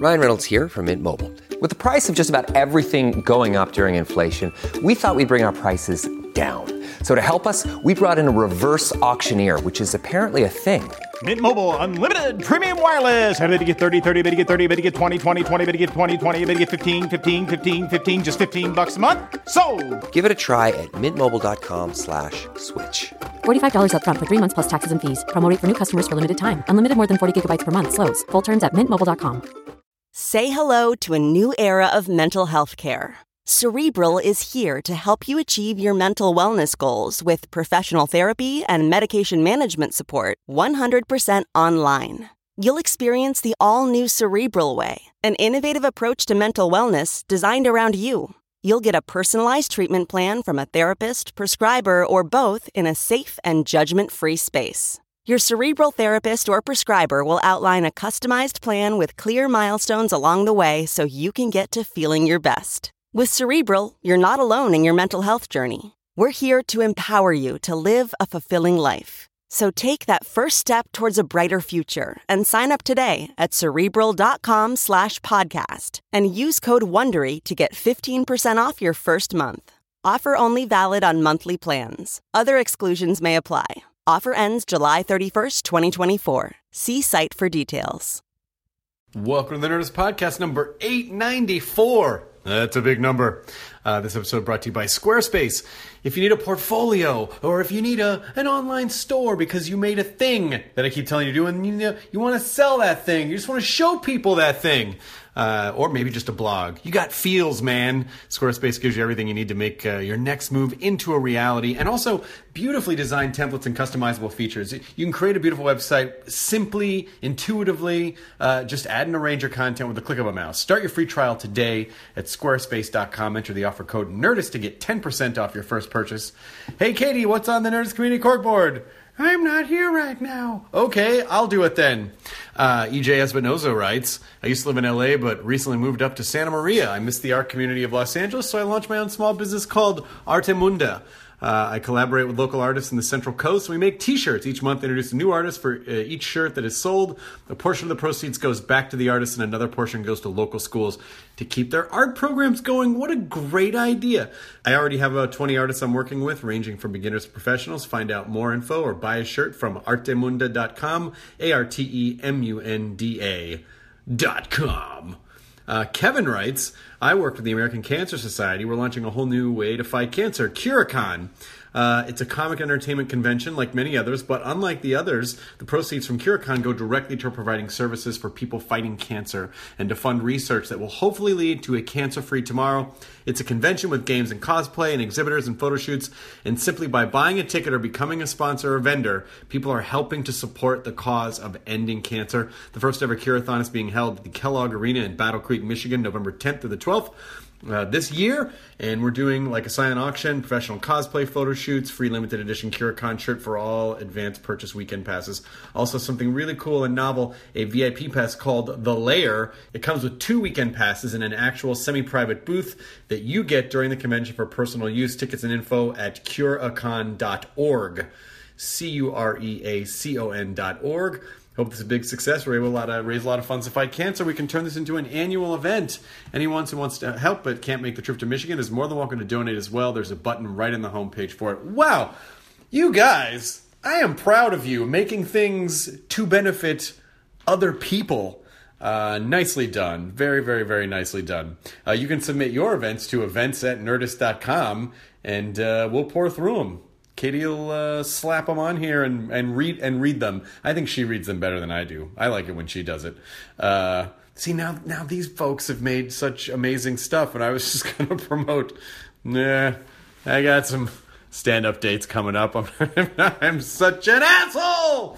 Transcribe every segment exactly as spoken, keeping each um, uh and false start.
Ryan Reynolds here from Mint Mobile. With the price of just about everything going up during inflation, we thought we'd bring our prices down. So to help us, we brought in a reverse auctioneer, which is apparently a thing. Mint Mobile Unlimited Premium Wireless. How to get thirty, thirty, how to get thirty, how to get twenty, twenty, twenty, how to get twenty, twenty, how to get fifteen, fifteen, fifteen, fifteen, just fifteen bucks a month? Sold! Give it a try at mintmobile.com slash switch. forty-five dollars up front for three months plus taxes and fees. Promo rate for new customers for limited time. Unlimited more than forty gigabytes per month. Slows full terms at mint mobile dot com. Say hello to a new era of mental health care. Cerebral is here to help you achieve your mental wellness goals with professional therapy and medication management support one hundred percent online. You'll experience the all-new Cerebral Way, an innovative approach to mental wellness designed around you. You'll get a personalized treatment plan from a therapist, prescriber, or both in a safe and judgment-free space. Your Cerebral therapist or prescriber will outline a customized plan with clear milestones along the way so you can get to feeling your best. With Cerebral, you're not alone in your mental health journey. We're here to empower you to live a fulfilling life. So take that first step towards a brighter future and sign up today at Cerebral.com slash podcast and use code WONDERY to get fifteen percent off your first month. Offer only valid on monthly plans. Other exclusions may apply. Offer ends July thirty-first, twenty twenty-four. See site for details. Welcome to the Nerdist Podcast number eight ninety-four. That's a big number. Uh, this episode brought to you by Squarespace. If you need a portfolio, or if you need a an online store because you made a thing that I keep telling you to do, and you know, you want to sell that thing, you just want to show people that thing, uh, or maybe just a blog. You got feels, man. Squarespace gives you everything you need to make uh, your next move into a reality, and also beautifully designed templates and customizable features. You can create a beautiful website simply, intuitively, uh, just add and arrange your content with the click of a mouse. Start your free trial today at squarespace dot com. Enter the offer code NERDIST to get ten percent off your first purchase. Hey, Katie, what's on the Nerdist Community Corkboard? I'm not here right now. Okay, I'll do it then. Uh, E J Espinoza writes, I used to live in L A, but recently moved up to Santa Maria. I miss the art community of Los Angeles, so I launched my own small business called Artemunda. Uh, I collaborate with local artists in the Central Coast. We make t-shirts. Each month, introduce a new artist for uh, each shirt that is sold. A portion of the proceeds goes back to the artist, and another portion goes to local schools to keep their art programs going. What a great idea. I already have about twenty artists I'm working with, ranging from beginners to professionals. Find out more info or buy a shirt from artemunda dot com, A R T E M U N D A dot com. Uh, Kevin writes, I work with the American Cancer Society. We're launching a whole new way to fight cancer, Curacon. Uh, it's a comic entertainment convention like many others, but unlike the others, the proceeds from Curacon go directly to providing services for people fighting cancer and to fund research that will hopefully lead to a cancer-free tomorrow. It's a convention with games and cosplay and exhibitors and photo shoots, and simply by buying a ticket or becoming a sponsor or vendor, people are helping to support the cause of ending cancer. The first ever Curathon is being held at the Kellogg Arena in Battle Creek, Michigan, November tenth through the twelfth. Uh, this year, and we're doing like a silent auction, professional cosplay photo shoots, free limited edition Curacon shirt for all advanced purchase weekend passes. Also something really cool and novel, a V I P pass called The Lair. It comes with two weekend passes and an actual semi-private booth that you get during the convention for personal use. Tickets and info at curacon dot org. C U R E A C O N dot org. Hope this is a big success. We're able to raise a lot of funds to fight cancer. We can turn this into an annual event. Anyone who wants to help but can't make the trip to Michigan is more than welcome to donate as well. There's a button right on the homepage for it. Wow, you guys, I am proud of you making things to benefit other people. Uh, nicely done. Very, very, very nicely done. Uh, you can submit your events to events at nerdist dot com, and uh, we'll pour through them. Katie will uh, slap them on here and, and read and read them. I think she reads them better than I do. I like it when she does it. Uh, see, now now these folks have made such amazing stuff, and I was just going to promote, nah, I got some stand-up dates coming up. I'm, I'm such an asshole!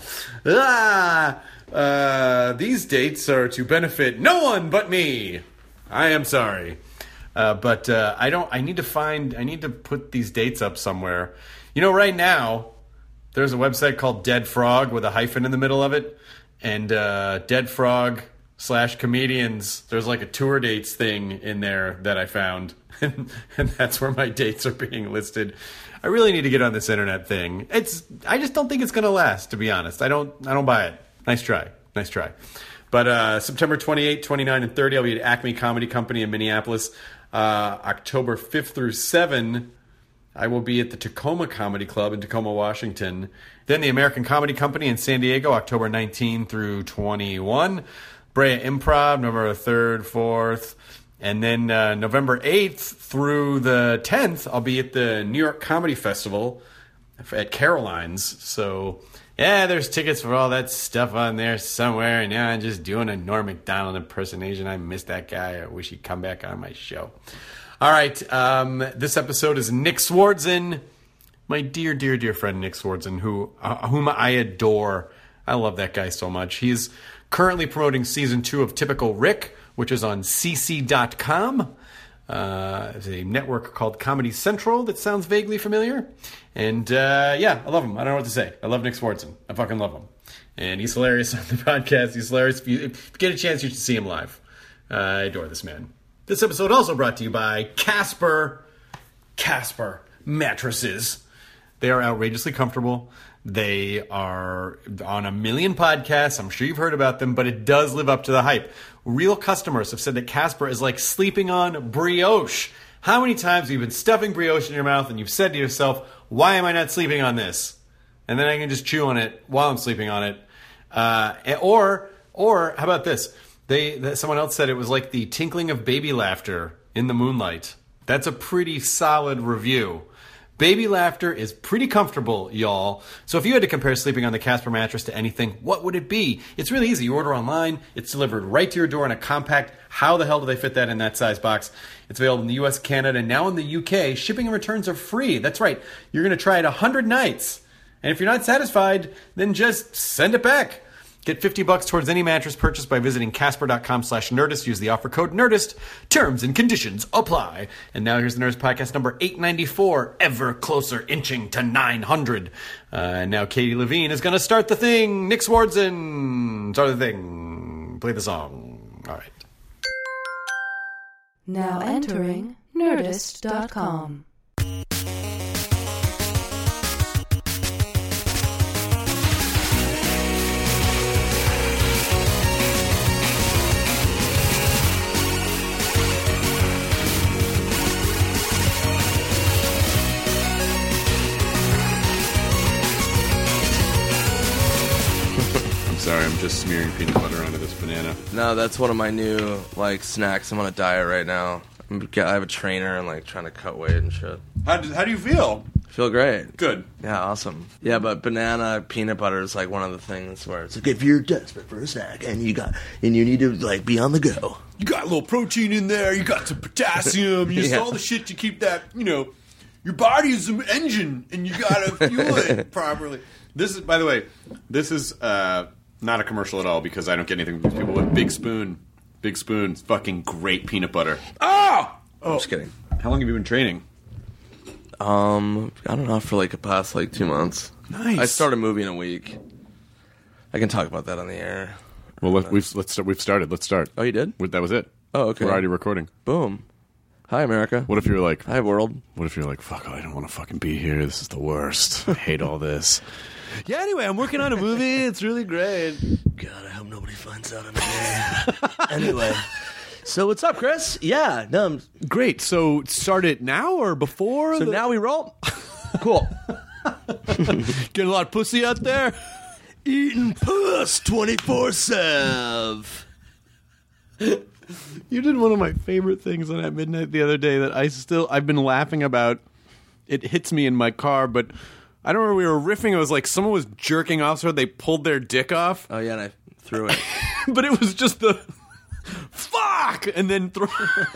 Ah, uh, these dates are to benefit no one but me. I am sorry. Uh, but uh, I don't. I need to find, I need to put these dates up somewhere. You know, right now, there's a website called Dead Frog with a hyphen in the middle of it. And uh, Dead Frog slash comedians, there's like a tour dates thing in there that I found. And, and that's where my dates are being listed. I really need to get on this internet thing. It's. I just don't think it's going to last, to be honest. I don't I don't buy it. Nice try. Nice try. But uh, September twenty-eighth, twenty-ninth, and thirtieth, I'll be at Acme Comedy Company in Minneapolis. Uh, October fifth through seventh, I will be at the Tacoma Comedy Club in Tacoma, Washington. Then the American Comedy Company in San Diego, October nineteenth through twenty-first. Brea Improv, November third, fourth. And then uh, November eighth through the tenth, I'll be at the New York Comedy Festival at Caroline's. So, yeah, there's tickets for all that stuff on there somewhere. And yeah, I'm just doing a Norm Macdonald impersonation. I miss that guy. I wish he'd come back on my show. All right, um, this episode is Nick Swardson, my dear, dear, dear friend Nick Swardson, who, uh, whom I adore. I love that guy so much. He's currently promoting season two of Typical Rick, which is on C C dot com. Uh, it's a network called Comedy Central that sounds vaguely familiar. And uh, yeah, I love him. I don't know what to say. I love Nick Swardson. I fucking love him. And he's hilarious on the podcast. He's hilarious. If you, if you get a chance, you should see him live. Uh, I adore this man. This episode also brought to you by Casper. Casper mattresses. They are outrageously comfortable. They are on a million podcasts. I'm sure you've heard about them, but it does live up to the hype. Real customers have said that Casper is like sleeping on brioche. How many times have you been stuffing brioche in your mouth and you've said to yourself, why am I not sleeping on this? And then I can just chew on it while I'm sleeping on it. Uh, or, or how about this? They, someone else said it was like the tinkling of baby laughter in the moonlight. That's a pretty solid review. Baby laughter is pretty comfortable, y'all. So if you had to compare sleeping on the Casper mattress to anything, what would it be? It's really easy. You order online. It's delivered right to your door in a compact. How the hell do they fit that in that size box? It's available in the U S, Canada, and now in the U K. Shipping and returns are free. That's right. You're going to try it one hundred nights. And if you're not satisfied, then just send it back. Get fifty bucks towards any mattress purchased by visiting Casper.com slash Nerdist. Use the offer code Nerdist. Terms and conditions apply. And now here's the Nerdist Podcast number eight ninety-four, ever closer inching to nine hundred. Uh, and now Katie Levine is going to start the thing. Nick Swardson, start the thing. Play the song. All right. Now entering Nerdist dot com. Sorry, I'm just smearing peanut butter onto this banana. No, that's one of my new, like, snacks. I'm on a diet right now. I'm, I have a trainer and, like, trying to cut weight and shit. How do, how do you feel? I feel great. Good. Yeah, awesome. Yeah, but banana peanut butter is, like, one of the things where it's like, If you're desperate for a snack and you got and you need to, like, be on the go. You got a little protein in there, you got some potassium, you Yeah. all the shit to keep that, you know, your body is an engine and you gotta fuel it properly. This is, by the way, this is, uh... not a commercial at all because I don't get anything from these people, but Big Spoon. Big Spoon's fucking great peanut butter. oh! I'm just kidding. How long have you been training? Um, I don't know, for, like, the past, like, two months. Nice. I start a movie in a week. I can talk about that on the air. Well, let, we've let's start, we've started. Let's start. Oh, you did? That was it. Oh, okay. We're already recording. Boom. Hi, America. What if you're like, Hi, world. what if you're like, fuck, I don't want to fucking be here. This is the worst. I hate all this. Yeah, anyway, I'm working on a movie. It's really great. God, I hope nobody finds out I'm here. Anyway, so what's up, Chris? Yeah, no, I'm, Great. So start it now or before? so the- now we roll. Cool. Getting a lot of pussy out there? Eating puss twenty-four seven. You did one of my favorite things on At Midnight the other day that I still, I've been laughing about. It hits me in my car, but I don't remember, we were riffing. It was like someone was jerking off, so they pulled their dick off. Oh, yeah, and I threw it. But it was just the fuck, and then throw,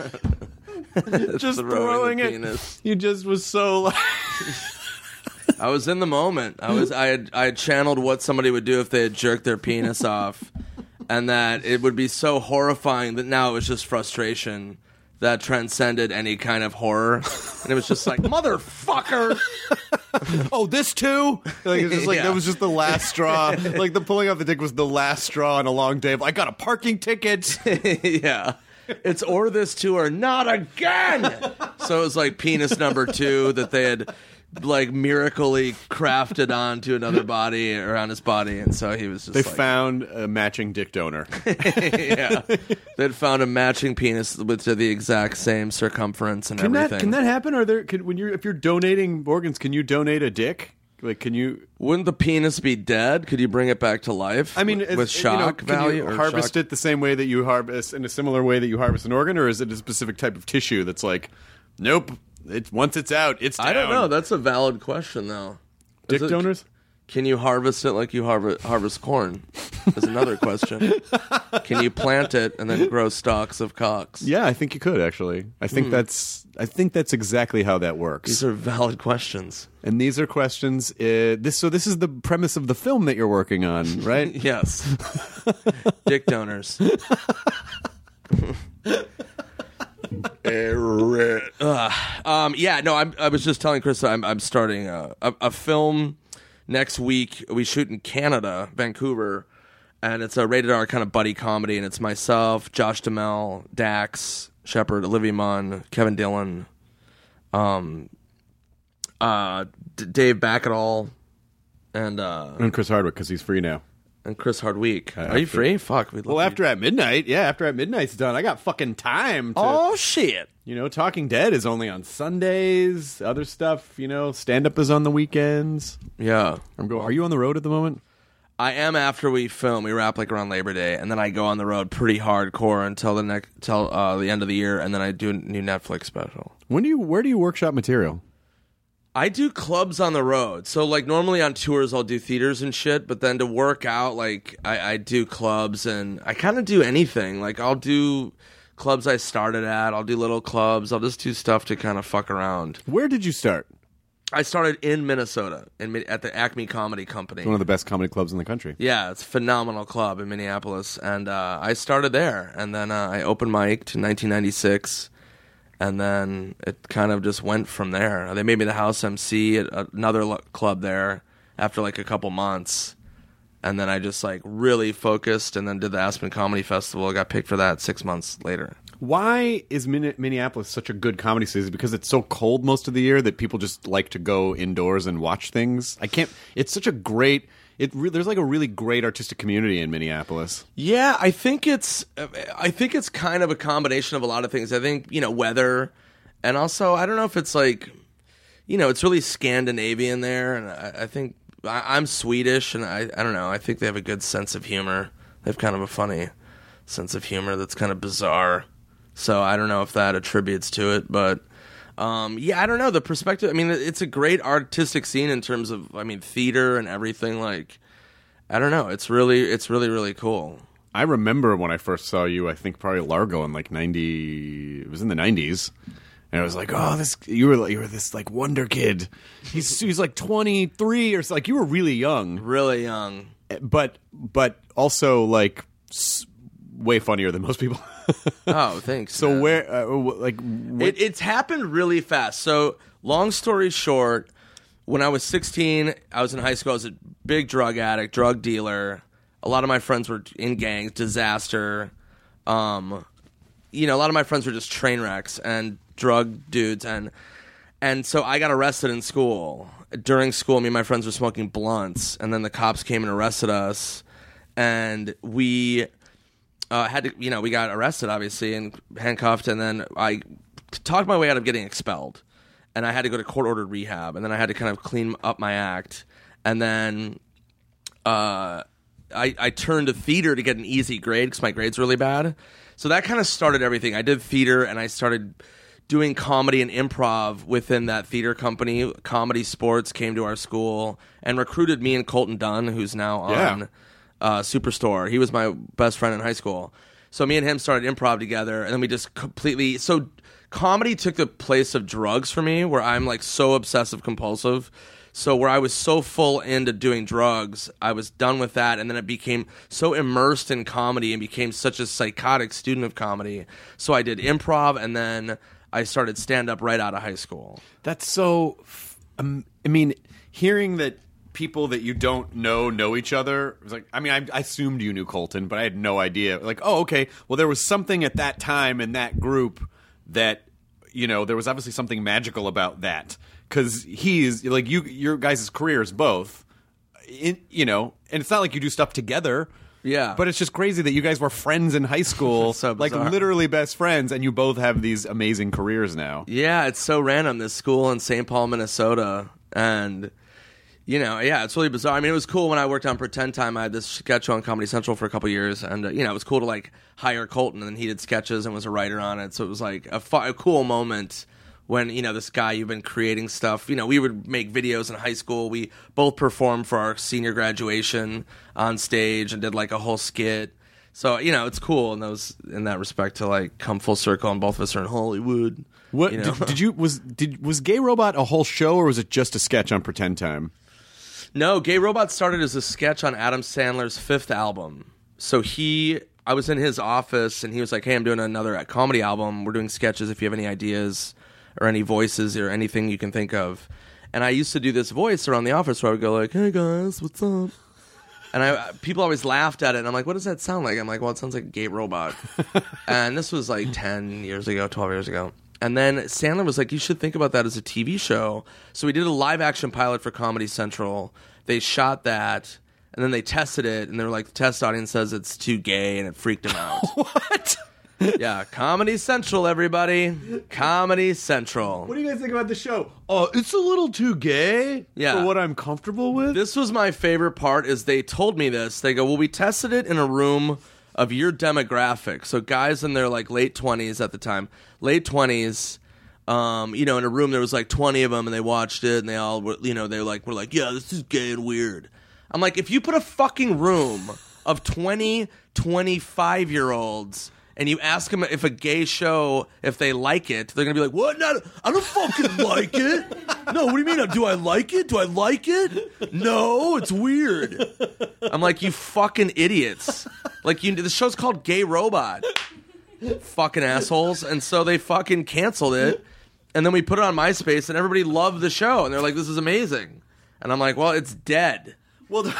just Throwing throwing the it. penis. You just was so like, I was in the moment. I was. I had. I had channeled what somebody would do if they had jerked their penis off, and that it would be so horrifying that now it was just frustration that transcended any kind of horror, and it was just like, motherfucker. oh, this too? Like, it's just like Yeah. that was just the last straw. Like the pulling off the dick was the last straw on a long day of, I got a parking ticket. Yeah. It's or this too or not again. So it was like penis number two that they had like miraculously crafted onto another body or on his body, and so he was just They like, found a matching dick donor. yeah, they'd found a matching penis with the exact same circumference and Can everything. that can that happen? Are there can, when you're if you're donating organs, can you donate a dick? Like, can you? Wouldn't the penis be dead? Could you bring it back to life? I mean, with, is, with you know, shock can value, you or harvest shock? it the same way that you harvest in a similar way that you harvest an organ, or is it a specific type of tissue that's like, nope, it's once it's out, it's down. I don't know. That's a valid question, though. Dick Is it- donors? Can you harvest it like you harvest harvest corn? Is another question. Can you plant it and then grow stalks of cocks? Yeah, I think you could actually. I think Hmm. that's I think that's exactly how that works. These are valid questions. And these are questions. Uh, this so this is the premise of the film that you're working on, right? Yes. Dick donors. Ugh. um, yeah, no, I'm, I was just telling Chris I'm, I'm starting a, a, a film next week. We shoot in Canada, Vancouver, and it's a rated R kind of buddy comedy, and it's myself, Josh Duhamel, Dax Shepard, Olivia Munn, Kevin Dillon, um, uh, D- Dave Backetall, and uh, And Chris Hardwick because he's free now. and Chris Hardwick. Uh, Are you after- free? Fuck. We'd love Well, you. after At Midnight, yeah, after At Midnight's done, I got fucking time. To, Oh shit. You know, Talking Dead is only on Sundays. Other stuff, you know, stand up is on the weekends. Yeah. I'm go. Are you on the road at the moment? I am after we film. We wrap like around Labor Day, and then I go on the road pretty hardcore until the next till uh, the end of the year, and then I do a new Netflix special. When do you? Where do you workshop material? I do clubs on the road. So like normally on tours I'll do theaters and shit, but then to work out like I, I do clubs, and I kind of do anything. Like I'll do clubs I started at. I'll do little clubs. I'll just do stuff to kind of fuck around. Where did you start? I started in Minnesota in, Mi- at the Acme Comedy Company. It's one of the best comedy clubs in the country. Yeah, it's a phenomenal club in Minneapolis, and uh, I started there, and then uh, I opened mic to nineteen ninety-six, and then it kind of just went from there. They made me the house M C at another lo- club there after like a couple months, and then I just like really focused, and then did the Aspen Comedy Festival. I got picked for that six months later. Why is Min- Minneapolis such a good comedy city? Is it because it's so cold most of the year that people just like to go indoors and watch things? I can't. It's such a great. It re- there's like a really great artistic community in Minneapolis. Yeah, I think it's I think it's kind of a combination of a lot of things. I think, you know, weather, and also I don't know if it's like, you know, it's really Scandinavian there, and I, I think I, I'm Swedish, and I I don't know. I think they have a good sense of humor. They have kind of a funny sense of humor that's kind of bizarre. So I don't know if that attributes to it, but um, yeah, I don't know the perspective. I mean, it's a great artistic scene in terms of, I mean, theater and everything. Like, I don't know. It's really, it's really, really cool. I remember when I first saw you. I think probably Largo in like ninety. It was in the nineties, and I was like, "Oh, this you were you were this like wonder kid. He's he's like twenty-three or so, like you were really young, really young, but but also like s- way funnier than most people." Oh, thanks. So man. where, uh, like, wh- It, it's happened really fast. So, long story short, when I was sixteen, I was in high school. I was a big drug addict, drug dealer. A lot of my friends were in gangs, disaster. Um, you know, a lot of my friends were just train wrecks and drug dudes, and and so I got arrested in school. During school, me and my friends were smoking blunts, and then the cops came and arrested us, and we. Uh, had to, you know, we got arrested, obviously, and handcuffed, and then I talked my way out of getting expelled, and I had to go to court-ordered rehab, and then I had to kind of clean up my act, and then uh, I, I turned to theater to get an easy grade because my grade's really bad. So that kind of started everything. I did theater, and I started doing comedy and improv within that theater company. Comedy Sports came to our school and recruited me and Colton Dunn, who's now on... Yeah. Uh, Superstore. He was my best friend in high school. So me and him started improv together, and then we just completely... So comedy took the place of drugs for me, where I'm like so obsessive compulsive. So where I was so full into doing drugs, I was done with that, and then it became so immersed in comedy and became such a psychotic student of comedy. So I did improv, and then I started stand-up right out of high school. that's so. f- Um, I mean, hearing that people that you don't know know each other. It was like, I mean, I, I assumed you knew Colton, but I had no idea. Like, oh, okay. Well, there was something at that time in that group that, you know, there was obviously something magical about that. because he's like you, your guys' careers both, in, you know, and it's not like you do stuff together. Yeah. But it's just crazy that you guys were friends in high school, So like bizarre. literally best friends, and you both have these amazing careers now. Yeah, it's so random. This school in Saint Paul, Minnesota, and you know, yeah, it's really bizarre. I mean, it was cool when I worked on Pretend Time. I had this sketch show on Comedy Central for a couple years, and uh, you know, it was cool to like hire Colton, and he did sketches and was a writer on it. So it was like a, fu- a cool moment when, you know, this guy, you've been creating stuff. You know, we would make videos in high school. We both performed for our senior graduation on stage and did like a whole skit. So, you know, it's cool in those in that respect to like come full circle, and both of us are in Hollywood. What you know? did, did you was did was Gay Robot a whole show, or was it just a sketch on Pretend Time? No, Gay Robot started as a sketch on Adam Sandler's fifth album. So he, I was in his office, and he was like, hey, I'm doing another comedy album. We're doing sketches if you have any ideas or any voices or anything you can think of. And I used to do this voice around the office where I would go like, hey, guys, what's up? And I people always laughed at it, and I'm like, what does that sound like? I'm like, well, it sounds like a gay robot. And this was like ten years ago, twelve years ago. And then Sandler was like, you should think about that as a T V show. So we did a live-action pilot for Comedy Central. They shot that, and then they tested it, and they were like, the test audience says it's too gay, and it freaked them out. What? Yeah, Comedy Central, everybody. Comedy Central. What do you guys think about the show? Oh, it's a little too gay Yeah. for what I'm comfortable with. This was my favorite part, is they told me this. They go, well, we tested it in a room of your demographic. So guys in their like late twenties at the time, late twenties, um, you know, in a room there was like twenty of them, and they watched it, and they all were, you know, they were like, we're like, yeah, this is gay and weird. I'm like, if you put a fucking room of twenty, twenty-five-year-olds and you ask them if a gay show, if they like it, they're going to be like, what? No, I don't fucking like it. No, what do you mean? Do I like it? Do I like it? No, it's weird. I'm like, you fucking idiots. Like, you, the show's called Gay Robot. Fucking assholes. And so they fucking canceled it. And then we put it on MySpace, and everybody loved the show. And they're like, this is amazing. And I'm like, well, it's dead. Well,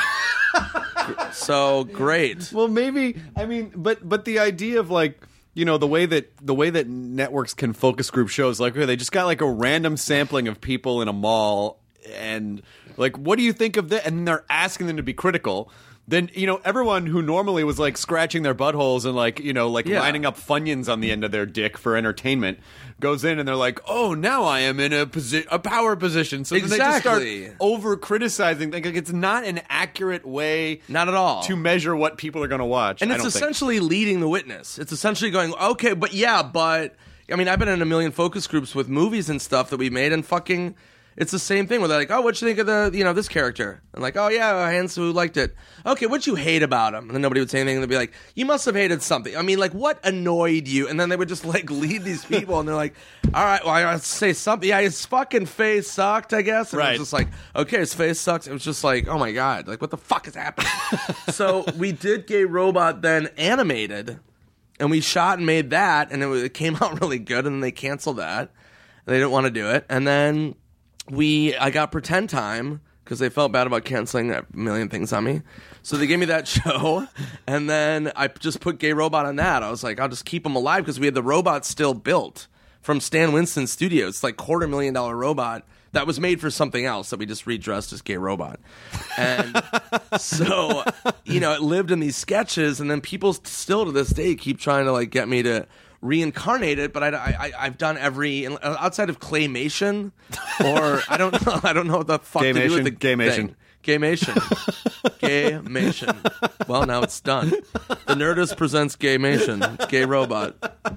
so great. Well, maybe I mean, but but the idea of like, you know, the way that the way that networks can focus group shows, like okay, they just got like a random sampling of people in a mall, and like, what do you think of that? And they're asking them to be critical. Then, you know, everyone who normally was like scratching their buttholes and like, you know, like Yeah. lining up Funyuns on the end of their dick for entertainment goes in, and they're like, oh, now I am in a posi- a power position. So then they just Exactly. start over criticizing. Like, it's not an accurate way Not at all. to measure what people are going to watch. And I it's don't think. essentially leading the witness. It's essentially going, okay, but yeah, but I mean, I've been in a million focus groups with movies and stuff that we made, and fucking, it's the same thing where they're like, oh, what'd you think of the, you know, this character? And like, oh yeah, Hans who liked it. Okay, what'd you hate about him? And then nobody would say anything, and they'd be like, you must have hated something. I mean, like, what annoyed you? And then they would just like lead these people, and they're like, all right, well, I gotta say something. Yeah, his fucking face sucked, I guess. And Right. it was just like, okay, his face sucks. It was just like, oh my god, like, what the fuck is happening? So we did Gay Robot then animated, and we shot and made that, and it, was, it came out really good, and then they canceled that. They didn't want to do it. And then we, I got Pretend Time, because they felt bad about canceling a million things on me. So they gave me that show, and then I just put Gay Robot on that. I was like, I'll just keep them alive, because we had the robot still built from Stan Winston Studios. It's like quarter million dollar robot that was made for something else that we just redressed as Gay Robot. And so, you know, it lived in these sketches, and then people still to this day keep trying to like get me to reincarnate it, but I, I, I've done every outside of claymation, or I don't know, I don't know what the fuck to do with the Gaymation. thing. Gaymation, Gaymation. Well, now it's done. The Nerdist presents Gaymation, Gay Robot.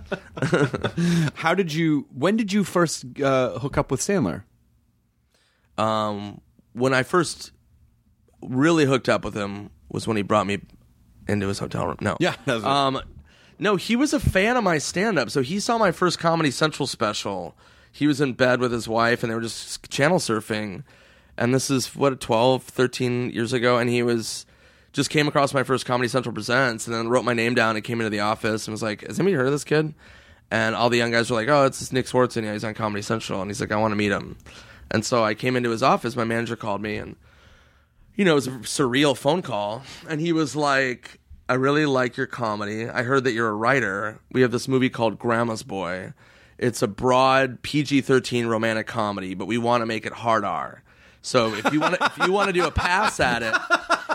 How did you? When did you first uh, hook up with Sandler? Um, when I first really hooked up with him was when he brought me into his hotel room. No, Yeah, that was it. um, no, he was a fan of my stand-up. So he saw my first Comedy Central special. He was in bed with his wife, and they were just channel surfing. And this is, what, twelve, thirteen years ago, and he was just came across my first Comedy Central Presents, and then wrote my name down and came into the office and was like, has anybody heard of this kid? And all the young guys were like, oh, it's this Nick Swartzen. Yeah, he's on Comedy Central. And he's like, I want to meet him. And so I came into his office. My manager called me, and, you know, it was a surreal phone call. And he was like, I really like your comedy. I heard that you're a writer. We have this movie called Grandma's Boy. it's a broad P G thirteen romantic comedy, but we want to make it hard R. So if you want to, if you want to do a pass at it,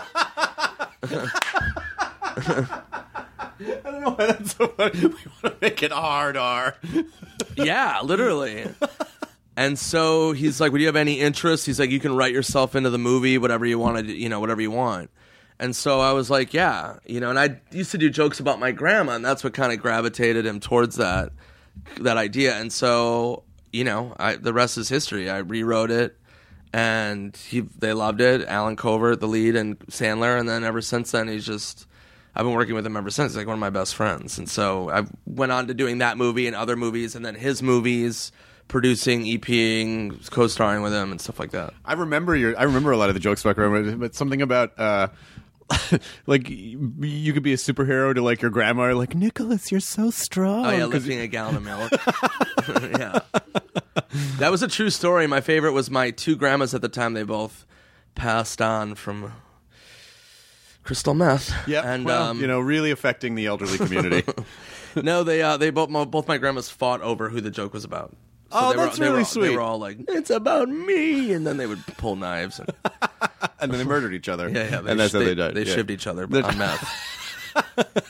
I don't know why that's so funny. We want to make it hard R. Yeah, literally. And so he's like, would you have any interest? He's like, you can write yourself into the movie, whatever you want to do, you know, whatever you want. And so I was like, yeah, you know, and I used to do jokes about my grandma, and that's what kind of gravitated him towards that, that idea. And so, you know, I, the rest is history. I rewrote it, and he, they loved it. Alan Covert, the lead, and Sandler. And then ever since then, he's just, I've been working with him ever since. He's like one of my best friends. And so I went on to doing that movie and other movies, and then his movies, producing, EPing, co-starring with him and stuff like that. I remember your. I remember a lot of the jokes about grandma, but something about uh, like you could be a superhero to like your grandma. Like, Nicholas, you're so strong. Oh yeah, lifting a gallon of milk. Yeah, that was a true story. My favorite was my two grandmas at the time. They both passed on from crystal meth. Yeah, and well, um, you know, really affecting the elderly community. No, they uh, they both my, both my grandmas fought over who the joke was about. So oh, they were, that's they really were, sweet. They were all like, "It's about me," and then they would pull knives, and, and then they murdered each other. Yeah, yeah, they, and that's they, how they died. They yeah. shivved each other on meth.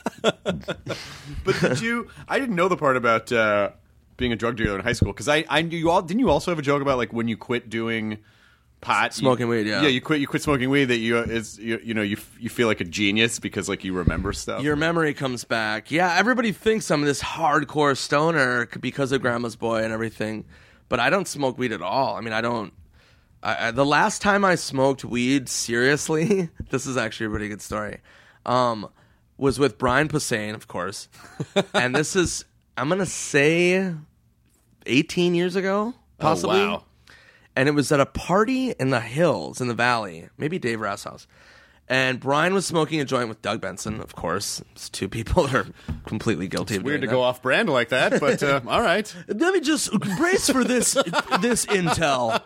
But did you? I didn't know the part about uh, being a drug dealer in high school because I, I knew you all. Didn't you also have a joke about like when you quit doing pot, smoking you, weed? Yeah, yeah. You quit. You quit smoking weed. That you is you, you know you you feel like a genius because like you remember stuff. Your memory comes back. Yeah, everybody thinks I'm this hardcore stoner because of Grandma's Boy and everything. But I don't smoke weed at all. I mean, I don't. I, I, the last time I smoked weed seriously, this is actually a pretty good story, um, was with Brian Posehn, of course. And this is, I'm going to say, eighteen years ago, possibly. Oh, wow. And it was at a party in the hills, in the valley, maybe Dave Rath's house. And Brian was smoking a joint with Doug Benson, of course. It's two people that are completely guilty It's of weird to doing go that. off brand like that, but uh, all right. Let me just brace for this this intel.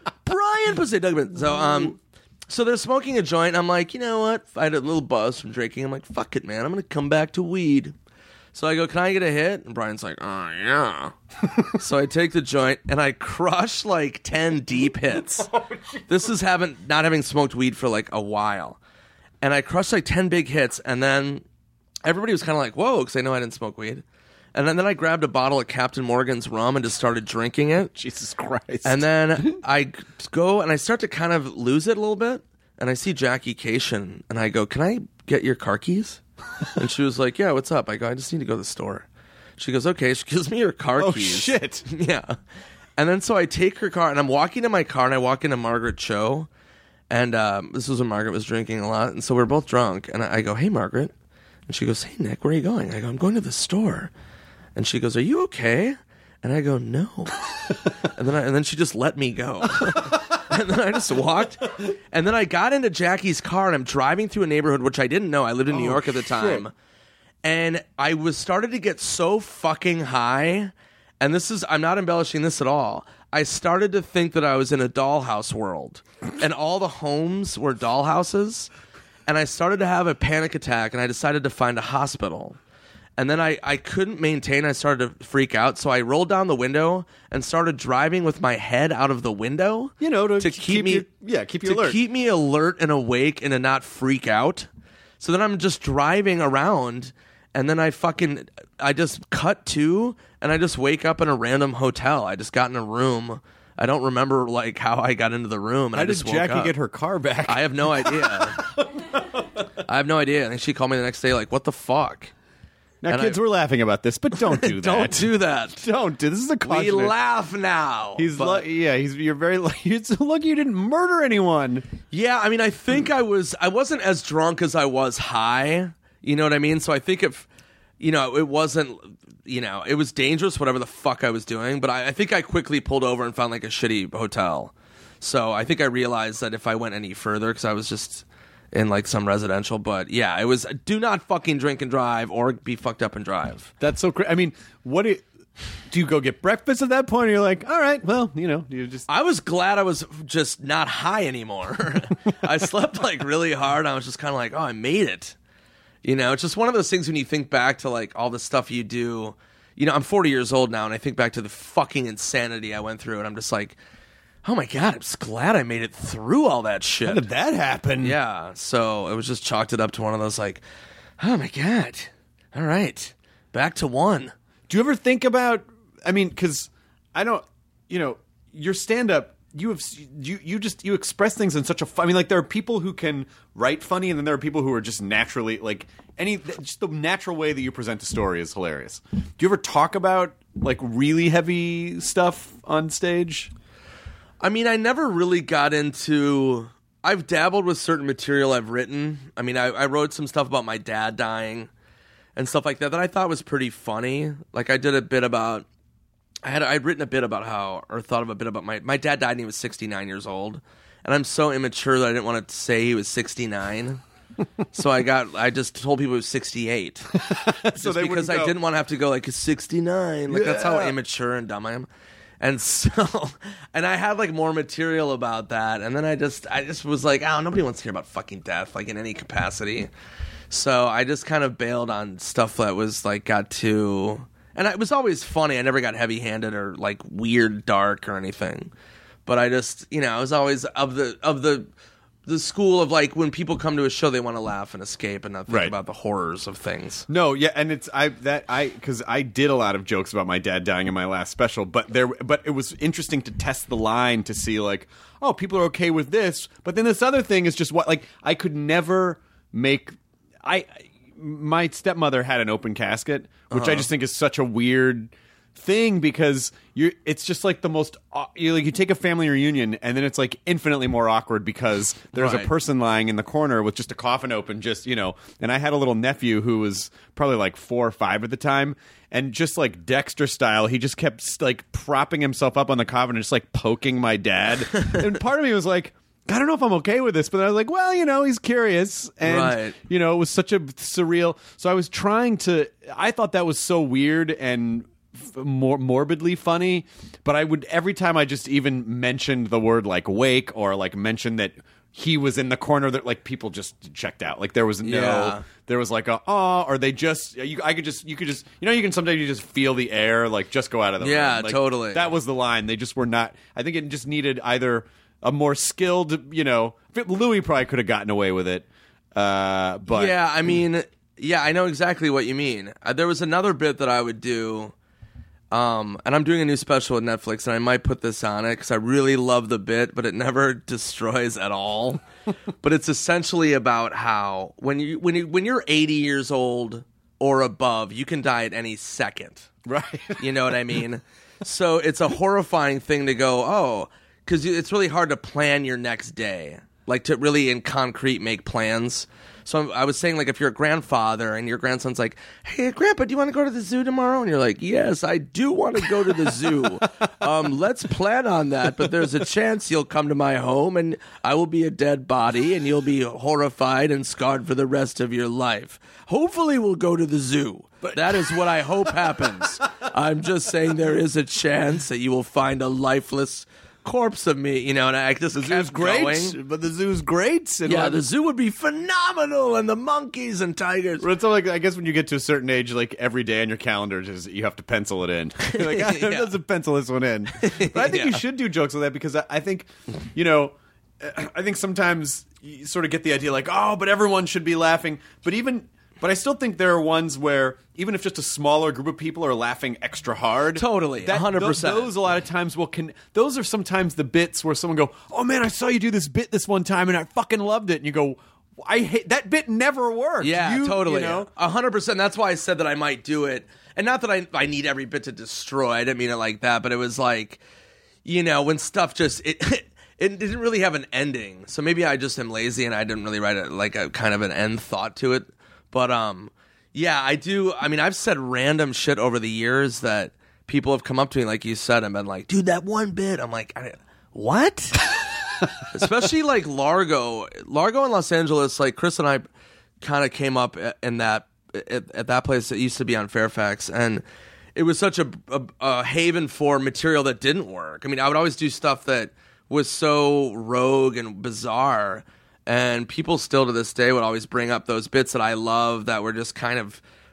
Brian Posehn, Doug Benson. So, um, so they're smoking a joint. I'm like, you know what? I had a little buzz from drinking. I'm like, fuck it, man. I'm going to come back to weed. So I go, can I get a hit? And Brian's like, oh, yeah. So I take the joint, and I crush like ten deep hits. Oh, this is having not having smoked weed for like a while. And I crushed like ten big hits, and then everybody was kind of like, whoa, because they know I didn't smoke weed. And then, then I grabbed a bottle of Captain Morgan's rum and just started drinking it. Jesus Christ. And then I go and I start to kind of lose it a little bit, and I see Jackie Cation, and I go, can I get your car keys? And she was like, yeah, what's up? I go, I just need to go to the store. She goes, okay. She gives me her car oh, keys. Oh, shit. Yeah. And then so I take her car, and I'm walking to my car, and I walk into Margaret Cho. And um, this was when Margaret was drinking a lot. And so we're both drunk. And I, I go, hey, Margaret. And she goes, hey, Nick, where are you going? I go, I'm going to the store. And she goes, are you okay? And I go, no. and then I, and then she just let me go. And then I just walked. And then I got into Jackie's car, and I'm driving through a neighborhood, which I didn't know. I lived in New Oh, York at the time. shit. And I was started to get so fucking high. And this is, I'm not embellishing this at all. I started to think that I was in a dollhouse world, and all the homes were dollhouses, and I started to have a panic attack, and I decided to find a hospital. And then I, I couldn't maintain. I started to freak out, so I rolled down the window and started driving with my head out of the window. You know, to, to keep, keep me, you, yeah, keep you to alert. keep me alert and awake and to not freak out. So then I'm just driving around, and then I fucking, I just cut to, and I just wake up in a random hotel. I just got in a room. I don't remember like how I got into the room. And How I did just woke Jackie up. get her car back? I have no idea. I have no idea. I think she called me the next day like, what the fuck? Now, and kids, I- we're laughing about this, but don't do that. Don't do that. Don't do this. Is a We cautionary. laugh now. He's but- lu- yeah. He's you're very lucky. It's lucky you didn't murder anyone. Yeah, I mean, I think I was, I wasn't as drunk as I was high. You know what I mean? So I think if, you know, it wasn't, you know, it was dangerous, whatever the fuck I was doing. But I, I think I quickly pulled over and found like a shitty hotel. So I think I realized that if I went any further, because I was just in like some residential, but yeah, it was do not fucking drink and drive or be fucked up and drive. That's so crazy. I mean, what do you, do you go get breakfast at that point? Or you're like, all right, well, you know, you just. I was glad I was just not high anymore. I slept like really hard. I was just kind of like, oh, I made it. You know, it's just one of those things when you think back to like all the stuff you do, you know, I'm forty years old now, and I think back to the fucking insanity I went through, and I'm just like, oh my God, I'm just glad I made it through all that shit. How did that happen? Yeah, so it was just chalked it up to one of those like, oh my God, all right, back to one. Do you ever think about, I mean, because I don't, you know, your stand-up, you have, you, you just, you express things in such a, I mean, like, there are people who can write funny, and then there are people who are just naturally, like, any, just the natural way that you present a story is hilarious. Do you ever talk about, like, really heavy stuff on stage? I mean, I never really got into, I've dabbled with certain material I've written. I mean, I, I wrote some stuff about my dad dying and stuff like that that I thought was pretty funny. Like, I did a bit about, I had I'd written a bit about how, or thought of a bit about my my dad died when he was sixty-nine years old, and I'm so immature that I didn't want to say he was sixty-nine. So I got I just told people he was sixty-eight, just so they because I go, didn't want to have to go like sixty-nine. Like yeah. That's how immature and dumb I am. And so, and I had like more material about that, and then I just I just was like, oh, nobody wants to hear about fucking death, like in any capacity. So I just kind of bailed on stuff that was like got too. And it was always funny. I never got heavy-handed or like weird, dark or anything. But I just, you know, I was always of the of the the school of like when people come to a show, they want to laugh and escape and not think right. about the horrors of things. No, yeah, and it's I that I because I did a lot of jokes about my dad dying in my last special, but there, but it was interesting to test the line to see like, oh, people are okay with this, but then this other thing is just what like I could never make I. My stepmother had an open casket, which uh-huh. I just think is such a weird thing because you it's just like the most you like you take a family reunion and then it's like infinitely more awkward because there's right. a person lying in the corner with just a coffin open, just you know. And I had a little nephew who was probably like four or five at the time, and just like Dexter style, he just kept like propping himself up on the coffin and just like poking my dad. And part of me was like, I don't know if I'm okay with this, but I was like, well, you know, he's curious. And, right. you know, it was such a surreal. So I was trying to, I thought that was so weird and f- more morbidly funny. But I would, every time I just even mentioned the word like wake or like mentioned that he was in the corner, that like people just checked out. Like there was no, yeah. there was like a, oh, or they just, you, I could just, you could just, you know, you can sometimes you just feel the air, like just go out of the yeah, room. Like, totally. That was the line. They just were not, I think it just needed either a more skilled, you know, Louis probably could have gotten away with it. Uh, but yeah, I mean, yeah, I know exactly what you mean. Uh, there was another bit that I would do, um, and I'm doing a new special with Netflix, and I might put this on it because I really love the bit, but it never destroys at all. But it's essentially about how when you when you when you're eighty years old or above, you can die at any second. Right. You know what I mean? So it's a horrifying thing to go, oh. Because it's really hard to plan your next day, like to really in concrete make plans. So I was saying, like, if you're a grandfather and your grandson's like, hey, Grandpa, do you want to go to the zoo tomorrow? And you're like, yes, I do want to go to the zoo. Um, let's plan on that. But there's a chance you'll come to my home and I will be a dead body and you'll be horrified and scarred for the rest of your life. Hopefully we'll go to the zoo. But that is what I hope happens. I'm just saying there is a chance that you will find a lifeless corpse of me, you know, and I just the kept zoo's great, going. but the zoo's great. And yeah, like, the zoo would be phenomenal, and the monkeys and tigers. But it's like I guess when you get to a certain age, like every day on your calendar, just you have to pencil it in. You're like, I Yeah. doesn't pencil this one in. But I think Yeah. you should do jokes like that because I, I think, you know, I think sometimes you sort of get the idea like, oh, but everyone should be laughing. But even. But I still think there are ones where even if just a smaller group of people are laughing extra hard, Totally, that, one hundred percent. Those, those a lot of times will can. Those are sometimes the bits where someone go, "Oh man, I saw you do this bit this one time and I fucking loved it," and you go, "I hate that bit never worked." Yeah, you, totally. You know, one hundred percent. That's why I said that I might do it, and not that I I need every bit to destroy. I didn't mean it like that, but it was like, you know, when stuff just it. It didn't really have an ending, so maybe I just am lazy and I didn't really write it like a kind of an end thought to it. But um. Yeah, I do. I mean, I've said random shit over the years that people have come up to me, like you said, and been like, dude, that one bit. I'm like, I, what? Especially like Largo. Largo in Los Angeles, like Chris and I kind of came up in that at, at that place that used to be on Fairfax. And it was such a, a, a haven for material that didn't work. I mean, I would always do stuff that was so rogue and bizarre. And people still to this day would always bring up those bits that I love that were just kind of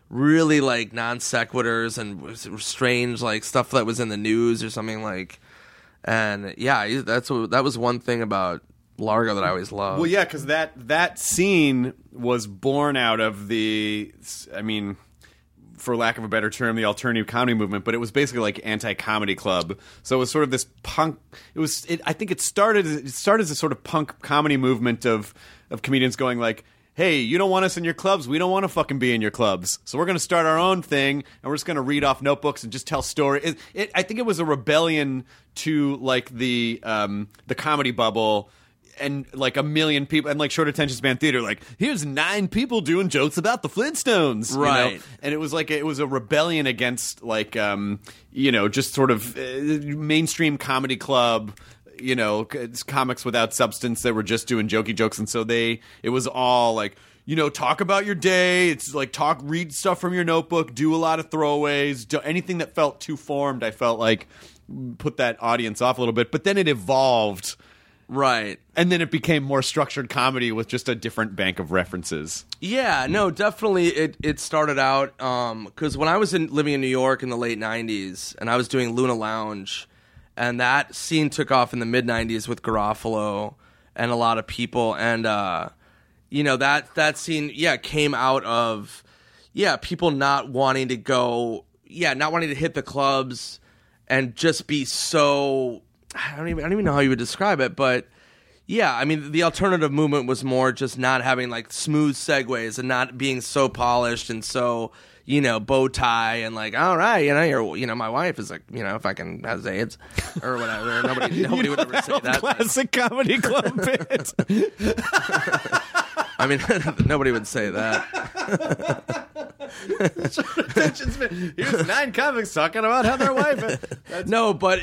really like non sequiturs and strange like stuff that was in the news or something like. And yeah, that's what, that was one thing about Largo that I always loved. Well, yeah, because that that scene was born out of the, I mean, for lack of a better term, the alternative comedy movement, but it was basically like anti-comedy club. So it was sort of this punk. It was. It, I think it started. It started as a sort of punk comedy movement of of comedians going like, hey, you don't want us in your clubs. We don't want to fucking be in your clubs. So we're going to start our own thing, and we're just going to read off notebooks and just tell stories. It, it, I think it was a rebellion to like the um, the comedy bubble and like a million people and like short attention span theater. Like, here's nine people doing jokes about the Flintstones, right? You know? And it was like it was a rebellion against like um, you know just sort of uh, mainstream comedy club. You know, it's comics without substance that were just doing jokey jokes, and so they it was all like, you know, talk about your day. It's like talk, read stuff from your notebook, do a lot of throwaways, do anything that felt too formed. I felt like put that audience off a little bit, but then it evolved, right? And then it became more structured comedy with just a different bank of references. Yeah, no, definitely. It it started out because um, when I was in, living in New York in the late nineties, and I was doing Luna Lounge. And that scene took off in the mid nineties with Garofalo and a lot of people. And, uh, you know, that, that scene, yeah, came out of, yeah, people not wanting to go, yeah, not wanting to hit the clubs and just be so, I don't even, I don't even know how you would describe it. But, yeah, I mean, the alternative movement was more just not having, like, smooth segues and not being so polished and so... you know, bow tie and like, all right, you know, you're, you know, my wife is like, you know, fucking has AIDS or whatever. Nobody, nobody you know would ever that say that. Classic comedy club bit. I mean, nobody would say that. Here's nine comics talking about how their wife. That's- no, but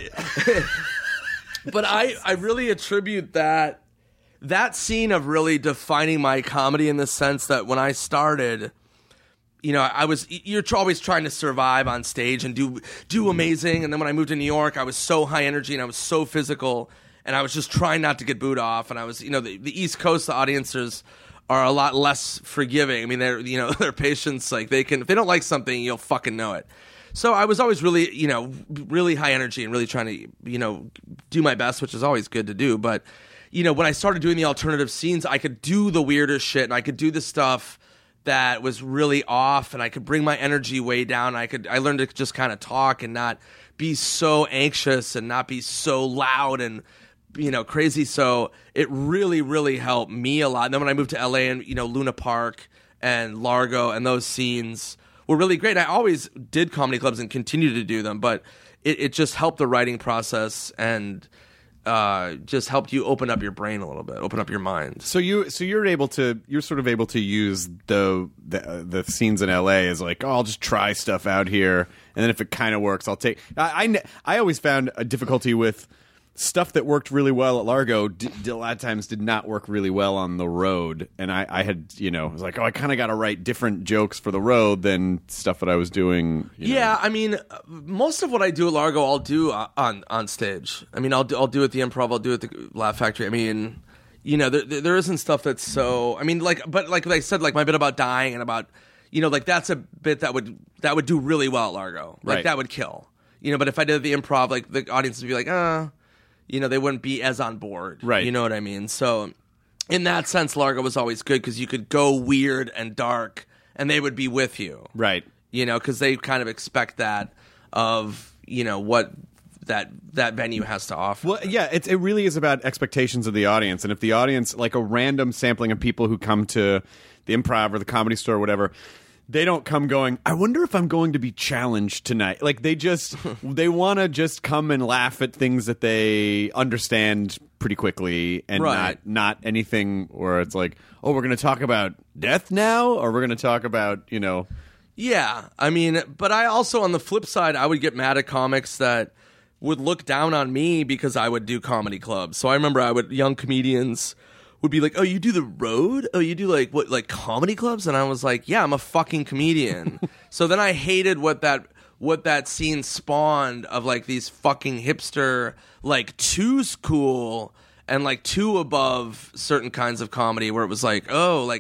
but I I really attribute that that scene of really defining my comedy in the sense that when I started. You know, I was, you're always trying to survive on stage and do do amazing. And then when I moved to New York, I was so high energy and I was so physical. And I was just trying not to get booed off. And I was, you know, the, the East Coast audiences are a lot less forgiving. I mean, they're, you know, their patience, like they can, if they don't like something, you'll fucking know it. So I was always really, you know, really high energy and really trying to, you know, do my best, which is always good to do. But, you know, when I started doing the alternative scenes, I could do the weirdest shit and I could do the stuff that was really off, and I could bring my energy way down. I could I learned to just kind of talk and not be so anxious and not be so loud and, you know, crazy. So it really, really helped me a lot. And then when I moved to L A and, you know, Luna Park and Largo and those scenes were really great. I always did comedy clubs and continue to do them, but it, it just helped the writing process and uh, just helped you open up your brain a little bit, open up your mind. So you, so you're able to, you're sort of able to use the the, uh, the scenes in L A as like, oh, I'll just try stuff out here, and then if it kind of works, I'll take. I, I I always found a difficulty with stuff that worked really well at Largo. D- a lot of times did not work really well on the road, and I, I had, you know, I was like, oh, I kind of got to write different jokes for the road than stuff that I was doing. You yeah, know. I mean, most of what I do at Largo, I'll do on on stage. I mean, I'll do, I'll do at the Improv, I'll do at the Laugh Factory. I mean, you know, there there isn't stuff that's so. I mean, like, but like I said, like my bit about dying and about, you know, like that's a bit that would that would do really well at Largo. Like Right. that would kill. You know, but if I did the Improv, like the audience would be like, ah. Uh, You know, they wouldn't be as on board. Right. You know what I mean? So, in that sense, Largo was always good because you could go weird and dark and they would be with you. Right. You know, because they kind of expect that of, you know, what that that venue has to offer. Well, yeah, it, it really is about expectations of the audience. And if the audience, like a random sampling of people who come to the Improv or the Comedy Store or whatever, they don't come going, I wonder if I'm going to be challenged tonight. Like, they just, they want to just come and laugh at things that they understand pretty quickly and Right. not not anything where it's like, oh, we're going to talk about death now? Or we're going to talk about, you know... Yeah, I mean, but I also, on the flip side, I would get mad at comics that would look down on me because I would do comedy clubs. So I remember I would, young comedians would be like, oh, you do the road? Oh, you do like what, like comedy clubs? And I was like, yeah, I'm a fucking comedian. So then I hated what that what that scene spawned of like these fucking hipster, like too cool and like too above certain kinds of comedy where it was like, oh, like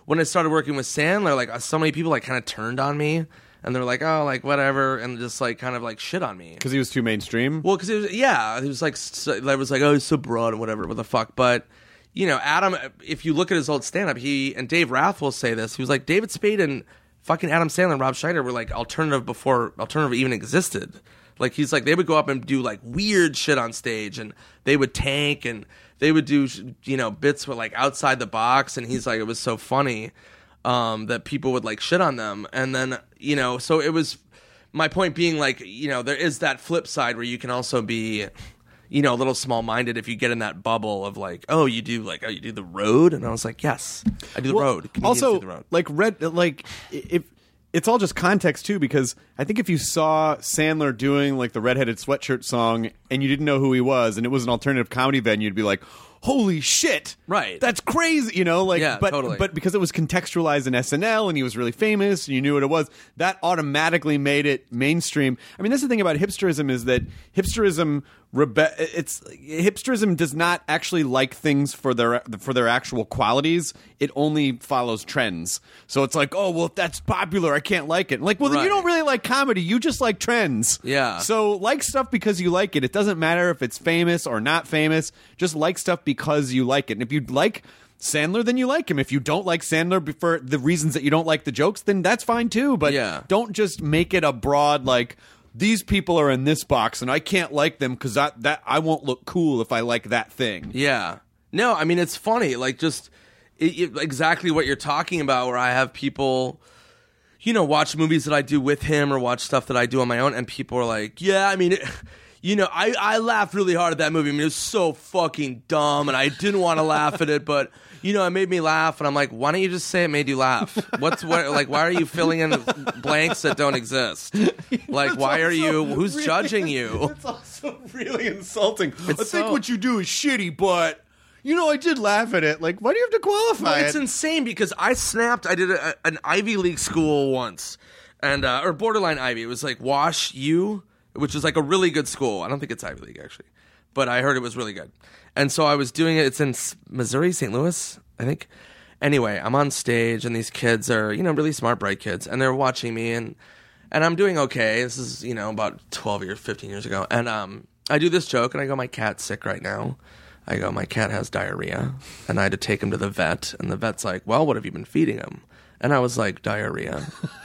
when I started working with Sandler, like so many people like kind of turned on me. And they're like, oh, like, whatever, and just, like, kind of, like, shit on me. Because he was too mainstream? Well, because it was, yeah, he was, like, so, I was like, oh, he's so broad and whatever, what the fuck. But, you know, Adam, if you look at his old stand-up, he, and Dave Rath will say this, he was like, David Spade and fucking Adam Sandler and Rob Schneider were, like, alternative before alternative even existed. Like, he's like, they would go up and do, like, weird shit on stage, and they would tank, and they would do, you know, bits with, like, outside the box, and he's like, it was so funny. Um, that people would like shit on them. And then, you know, so it was my point being like, you know, there is that flip side where you can also be, you know, a little small minded if you get in that bubble of like, oh, you do like, oh, you do the road. And I was like, yes, I do the well, road. Comedians also, do the road. like red, like if it's all just context too, because I think if you saw Sandler doing like the Redheaded Sweatshirt song and you didn't know who he was and it was an alternative comedy venue, you'd be like, holy shit, right? That's crazy, you know. Like, yeah, but totally. but because it was contextualized in S N L and he was really famous, and you knew what it was, that automatically made it mainstream. I mean, that's the thing about hipsterism is that hipsterism, rebe- it's hipsterism does not actually like things for their for their actual qualities. It only follows trends. So it's like, oh well, if that's popular, I can't like it. Like, well, then Right. you don't really like comedy. You just like trends. Yeah. So like stuff because you like it. It doesn't matter if it's famous or not famous. Just like stuff because you like it. And if you like Sandler, then you like him. If you don't like Sandler for the reasons that you don't like the jokes, then that's fine too. But Yeah. don't just make it a broad like these people are in this box and I can't like them because I, that I won't look cool if I like that thing. Yeah. No, I mean, it's funny. Like, just it, it, exactly what you're talking about, where I have people, you know, watch movies that I do with him or watch stuff that I do on my own, and people are like, yeah, I mean, it, you know, I, I laughed really hard at that movie. I mean, it was so fucking dumb, and I didn't want to laugh at it, but, you know, it made me laugh, and I'm like, why don't you just say it made you laugh? What's what? Like, why are you filling in blanks that don't exist? Like, why are you? Who's really, judging you? It's also really insulting. I think so- what you do is shitty, but you know, I did laugh at it. Like, why do you have to qualify Well, it? it's insane because I snapped. I did a, an Ivy League school once, and uh, or borderline Ivy. It was like Wash U, which is like a really good school. I don't think it's Ivy League actually, but I heard it was really good. And so I was doing it. It's in Missouri, Saint Louis, I think. Anyway, I'm on stage, and these kids are, you know, really smart, bright kids, and they're watching me, and and I'm doing okay. This is, you know, about twelve years, fifteen years ago, and um, I do this joke, and I go, my cat's sick right now. I go, my cat has diarrhea, and I had to take him to the vet, and the vet's like, well, what have you been feeding him? And I was like, diarrhea.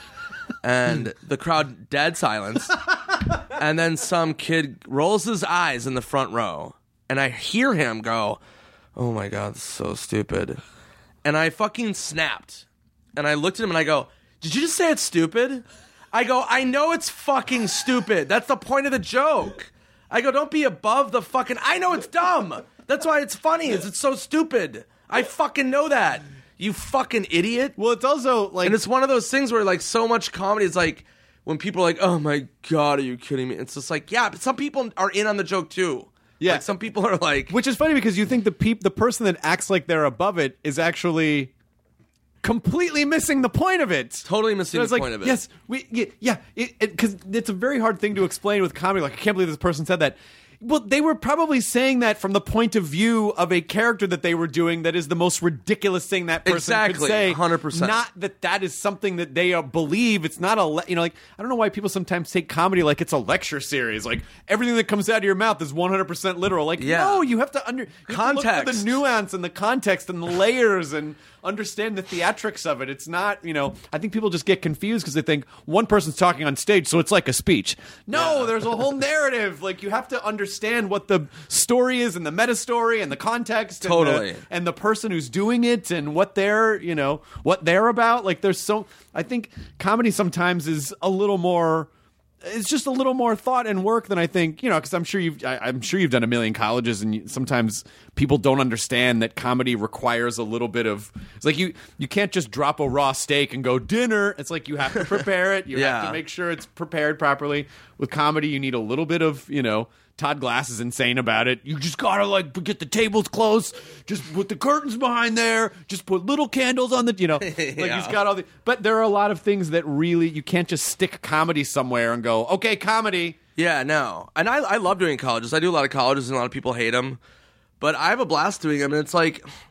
And the crowd, dead silence, and then some kid rolls his eyes in the front row, and I hear him go, oh my God, this is so stupid. And I fucking snapped, and I looked at him, and I go, did you just say it's stupid? I go, I know it's fucking stupid. That's the point of the joke. I go, don't be above the fucking, I know it's dumb. That's why it's funny, is it's so stupid. I fucking know that. You fucking idiot. Well, it's also like, and it's one of those things where like so much comedy is like when people are like, oh my God, are you kidding me? It's just like, yeah, but some people are in on the joke too. Yeah. Like some people are like, which is funny because you think the peop- the person that acts like they're above it is actually completely missing the point of it. Totally missing it's the like, point of it. Yes, we, yeah, yeah, because it, it, it's a very hard thing to explain with comedy. Like, I can't believe this person said that. Well, they were probably saying that from the point of view of a character that they were doing that is the most ridiculous thing that person Exactly, could say. one hundred percent. Not that that is something that they uh, believe. It's not a, le- you know, like, I don't know why people sometimes take comedy like it's a lecture series. Like, everything that comes out of your mouth is one hundred percent literal. Like, Yeah. no, you have to under, you have to look for Context. the nuance and the context and the layers and understand the theatrics of it. It's not, you know, I think people just get confused because they think one person's talking on stage, so it's like a speech. No, Yeah. there's a whole narrative. Like, you have to understand what the story is and the meta story and the context Totally. and the, and the person who's doing it and what they're, you know, what they're about. Like, there's so, I think comedy sometimes is a little more, it's just a little more thought and work than I think, you know, because I'm sure you've, I, I'm sure you've done a million colleges, and you, sometimes people don't understand that comedy requires a little bit of. It's like you, you can't just drop a raw steak and go dinner. It's like you have to prepare it. You have Yeah. to make sure it's prepared properly. With comedy, you need a little bit of, you know. Todd Glass is insane about it. You just gotta like get the tables close. Just put the curtains behind there. Just put little candles on the, you know, like Yeah. he's got all the. But there are a lot of things that really you can't just stick comedy somewhere and go, okay, comedy. Yeah, no. And I, I love doing colleges. I do a lot of colleges, and a lot of people hate them. But I have a blast doing them, and it's like,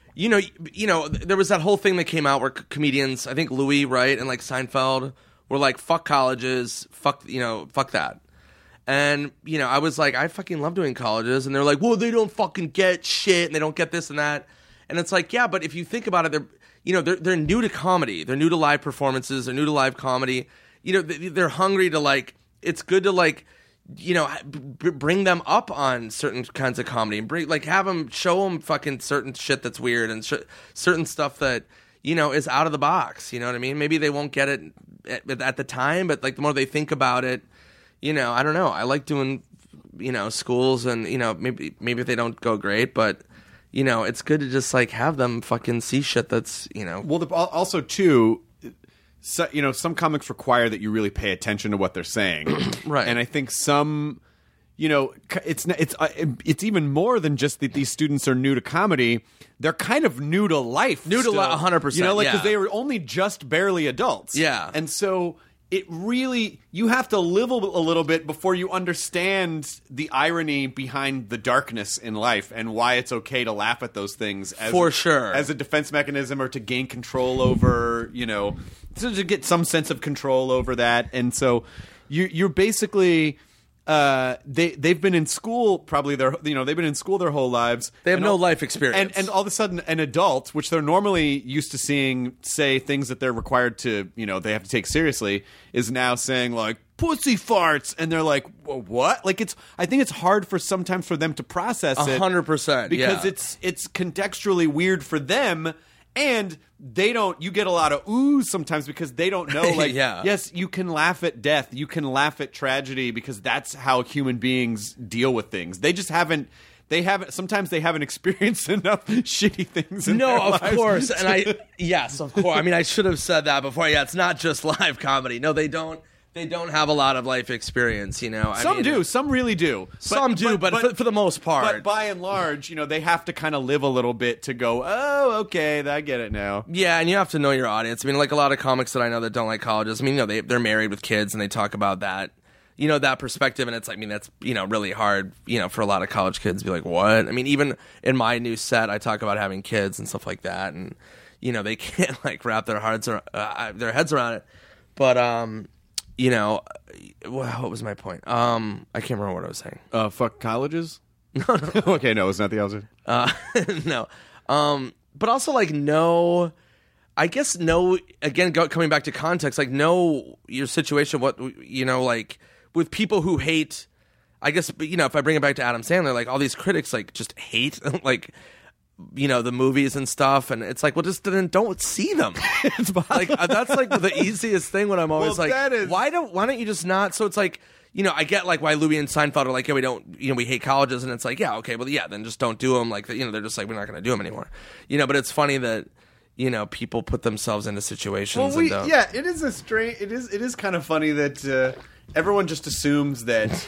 you know, you know, there was that whole thing that came out where c- comedians, I think Louis, right, and like Seinfeld were like, fuck colleges, fuck, you know, fuck that. And, you know, I was like, I fucking love doing colleges. And they're like, well, they don't fucking get shit and they don't get this and that. And it's like, yeah, but if you think about it, they're, you know, they're, they're new to comedy. They're new to live performances. They're new to live comedy. You know, they're hungry to like, it's good to like, you know, b- bring them up on certain kinds of comedy and bring, like, have them, show them fucking certain shit that's weird and sh- certain stuff that, you know, is out of the box. You know what I mean? Maybe they won't get it at, at the time, but like the more they think about it, you know, I don't know. I like doing, you know, schools and, you know, maybe, maybe they don't go great, but, you know, it's good to just like have them fucking see shit that's, you know. Well, the, also too, so, you know, some comics require that you really pay attention to what they're saying, right? And I think some, you know, it's it's uh, it's even more than just that these students are new to comedy. They're kind of new to life, new still. to life, one hundred percent. You know, like because yeah. they were only just barely adults, yeah, and so. It really, you have to live a, a little bit before you understand the irony behind the darkness in life and why it's okay to laugh at those things as, for sure, as a defense mechanism or to gain control over, you know, to get some sense of control over that. And so you, you're basically, uh, they they've been in school probably their, you know, they've been in school their whole lives. They have and no all, life experience, and and all of a sudden, an adult, which they're normally used to seeing, say things that they're required to, you know, they have to take seriously, is now saying like pussy farts, and they're like, what? Like it's, I think it's hard for sometimes for them to process it, a hundred percent, because yeah. it's it's contextually weird for them. And they don't, you get a lot of oohs sometimes because they don't know, like, yeah. yes, you can laugh at death, you can laugh at tragedy because that's how human beings deal with things. They just haven't, they haven't, sometimes they haven't experienced enough shitty things in no, their of lives. course. And I, yes, of course. I mean, I should have said that before. Yeah, it's not just live comedy. No, they don't. They don't have a lot of life experience, you know. I Some mean, do. Some really do. But, some do, but, but, but for, for the most part. But by and large, you know, they have to kind of live a little bit to go, oh, okay, I get it now. Yeah, and you have to know your audience. I mean, like a lot of comics that I know that don't like colleges, I mean, you know, they, they're married with kids and they talk about that, you know, that perspective. And it's, I mean, that's, you know, really hard, you know, for a lot of college kids to be like, what? I mean, even in my new set, I talk about having kids and stuff like that. And, you know, they can't like wrap their hearts or uh, their heads around it. But, um... you know, what was my point? Um, I can't remember what I was saying. Uh, fuck colleges? No, no. Okay, no, it's not the opposite. Uh, no. Um, but also, like, know, I guess, know, again, go, coming back to context, like, know your situation, what, you know, like, with people who hate, I guess, you know, if I bring it back to Adam Sandler, like, all these critics, like, just hate, like, you know, the movies and stuff, and it's like, well, just then don't see them. It's like uh, that's like the easiest thing when I'm always well, like, that is... why don't why don't you just not? So it's like, you know, I get like why Louis and Seinfeld are like, yeah, we don't, you know, we hate colleges, and it's like, yeah, okay, well, yeah, then just don't do them. Like, you know, they're just like, we're not going to do them anymore. You know, but it's funny that, you know, people put themselves into situations. Well, we, and don't. yeah, it is a strange. It is it is kind of funny that uh, everyone just assumes that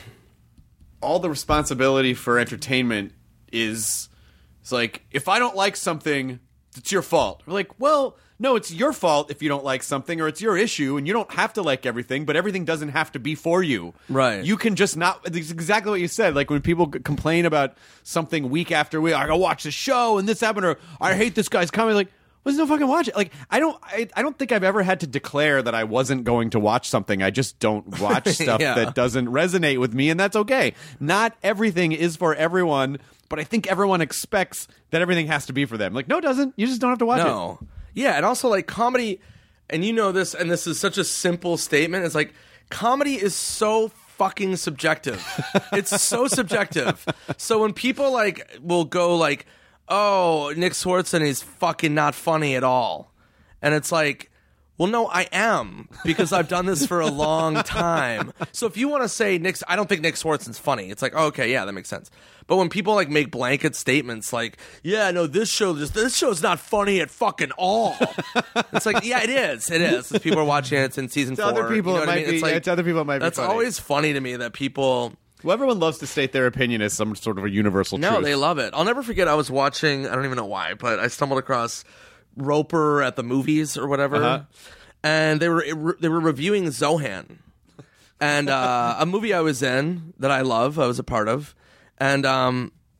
all the responsibility for entertainment is. It's like, if I don't like something, it's your fault. We're like, well, no, it's your fault if you don't like something, or it's your issue, and you don't have to like everything, but everything doesn't have to be for you. Right. You can just not, it's exactly what you said. Like, when people c- complain about something week after week, I go watch the show, and this happened, or I hate this guy's comedy, like, well, no fucking watch it. Like, I don't, I, I don't think I've ever had to declare that I wasn't going to watch something. I just don't watch stuff yeah. that doesn't resonate with me, and that's okay. Not everything is for everyone, but I think everyone expects that everything has to be for them. Like, no, it doesn't. You just don't have to watch it. No. Yeah, and also, like, comedy, and you know this, and this is such a simple statement, it's like, comedy is so fucking subjective. It's so subjective. So when people, like, will go, like, oh, Nick Swardson is fucking not funny at all. And it's like, well, no, I am, because I've done this for a long time. So if you want to say Nick's, I don't think Nick Swardson's funny. It's like, oh, okay, yeah, that makes sense. But when people like make blanket statements like, yeah, no, this show, this, this show's not funny at fucking all. It's like, yeah, it is. It is. As people are watching it, it's in season To four. other people, you know it what I might mean? be. It's like, yeah, to other people, it might be that's funny. always funny to me that people. Well, everyone loves to state their opinion as some sort of a universal No, truth. they love it. I'll never forget. I was watching. I don't even know why, but I stumbled across Roper at the movies or whatever, Uh-huh. and they were they were reviewing Zohan, and uh, a movie I was in that I love. I was a part of, and um,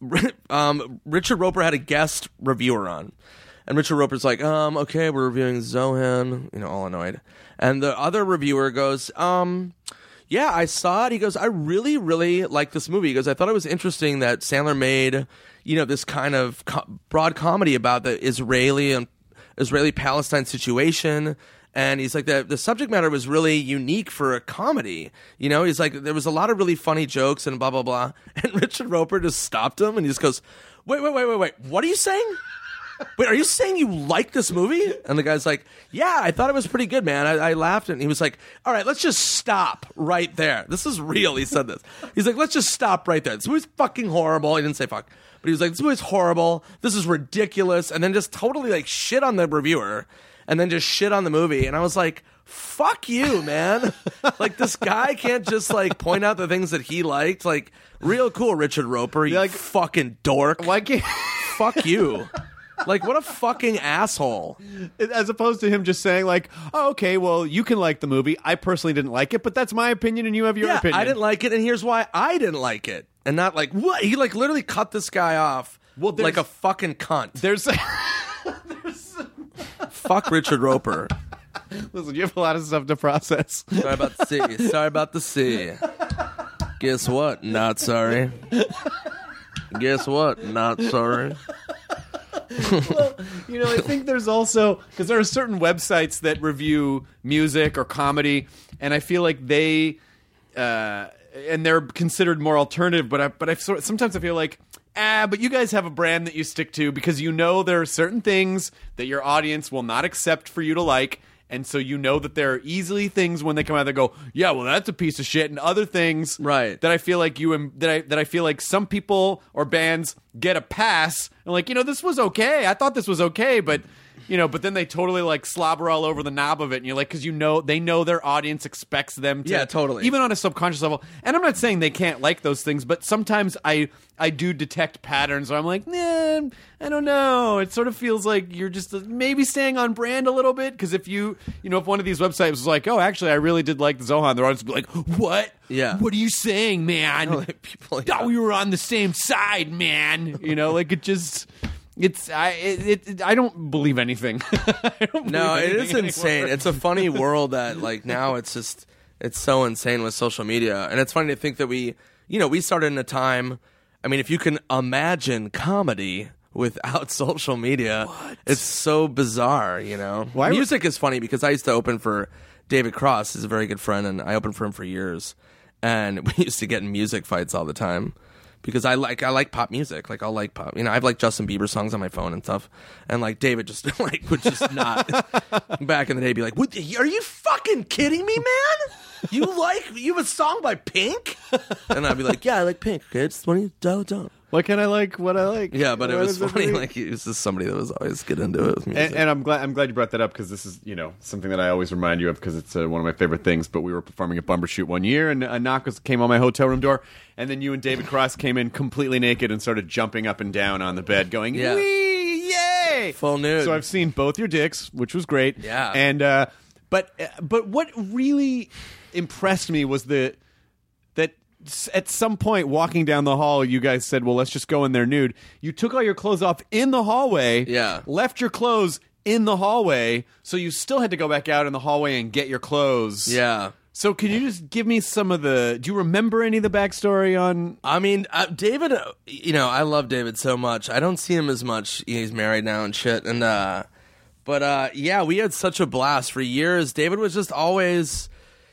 um, Richard Roper had a guest reviewer on. And Richard Roper's like, um, okay, we're reviewing Zohan, you know, all annoyed. And the other reviewer goes, um, yeah, I saw it. He goes, I really, really like this movie. He goes, I thought it was interesting that Sandler made, you know, this kind of co- broad comedy about the Israeli and Israeli-Palestine situation. And he's like, the, the subject matter was really unique for a comedy. You know, he's like, there was a lot of really funny jokes and blah, blah, blah. And Richard Roper just stopped him and he just goes, wait, wait, wait, wait, wait. What are you saying? Wait, are you saying you like this movie? And the guy's like, yeah, I thought it was pretty good, man. I, I laughed. And he was like, all right, let's just stop right there. This is real. He said this. He's like, let's just stop right there. This movie's fucking horrible. He didn't say fuck. But he was like, this movie's horrible. This is ridiculous. And then just totally like shit on the reviewer. And then just shit on the movie. And I was like, fuck you, man. Like, this guy can't just like point out the things that he liked. Like, real cool, Richard Roper. You like, fucking dork. Why can't... Fuck you. Like, what a fucking asshole. As opposed to him just saying, like, oh, okay, well, you can like the movie. I personally didn't like it, but that's my opinion and you have your yeah, opinion. I didn't like it, and here's why I didn't like it. And not like, what? He, like, literally cut this guy off well, like a fucking cunt. There's... there's Fuck Richard Roper. Listen, you have a lot of stuff to process. Sorry about the C. Sorry about the C. Guess what? Not sorry. Guess what? Not sorry. Well, you know, I think there's also, because there are certain websites that review music or comedy, and I feel like they, uh, and they're considered more alternative, but I, but I sometimes I feel like, ah, but you guys have a brand that you stick to because you know there are certain things that your audience will not accept for you to like. And so you know that there are easily things when they come out that go, yeah, well, that's a piece of shit, and other things right. that I feel like you am, that I that I feel like some people or bands get a pass and like, you know, this was okay. I thought this was okay, but you know, but then they totally like slobber all over the knob of it, and you're like, because you know they know their audience expects them to, yeah, totally, even on a subconscious level. And I'm not saying they can't like those things, but sometimes I I do detect patterns where I'm like, nah, I don't know. It sort of feels like you're just maybe staying on brand a little bit, because if you you know if one of these websites was like, oh, actually, I really did like the Zohan, their audience would be like, what? Yeah, what are you saying, man? Like, people, yeah. Thought we were on the same side, man. You know, like it just. It's I it, it I don't believe anything. I don't no, believe it is anymore. insane. It's a funny world that like now it's just it's so insane with social media, and it's funny to think that we you know we started in a time. I mean, if you can imagine comedy without social media, what? It's so bizarre. You know, Why music is funny because I used to open for David Cross. He's a very good friend, and I opened for him for years, and we used to get in music fights all the time. Because I like I like pop music, like I'll like pop. You know, I have like Justin Bieber songs on my phone and stuff, and like David just like would just not back in the day be like, what, "Are you fucking kidding me, man? You like you have a song by Pink?" And I'd be like, "Yeah, I like Pink. Okay, it's twenty down down." Why can't I like what I like? Yeah, but what it was funny. It Like he was just somebody that was always get into it with music. And, and I'm glad I'm glad you brought that up, because this is you know something that I always remind you of, because it's uh, one of my favorite things. But we were performing at Bumbershoot one year, and a knock was, came on my hotel room door, and then you and David Cross came in completely naked and started jumping up and down on the bed, going, Yeah. "Wee, yay!" Full nude. So I've seen both your dicks, which was great. Yeah. And uh, but but what really impressed me was the that. At some point walking down the hall, you guys said, well, let's just go in there nude. You took all your clothes off in the hallway. Yeah. Left your clothes in the hallway. So you still had to go back out in the hallway and get your clothes. Yeah. So can you just give me some of the... Do you remember any of the backstory on... I mean, uh, David, uh, you know, I love David so much. I don't see him as much. He's married now and shit. And, uh, but, uh, yeah, we had such a blast for years. David was just always...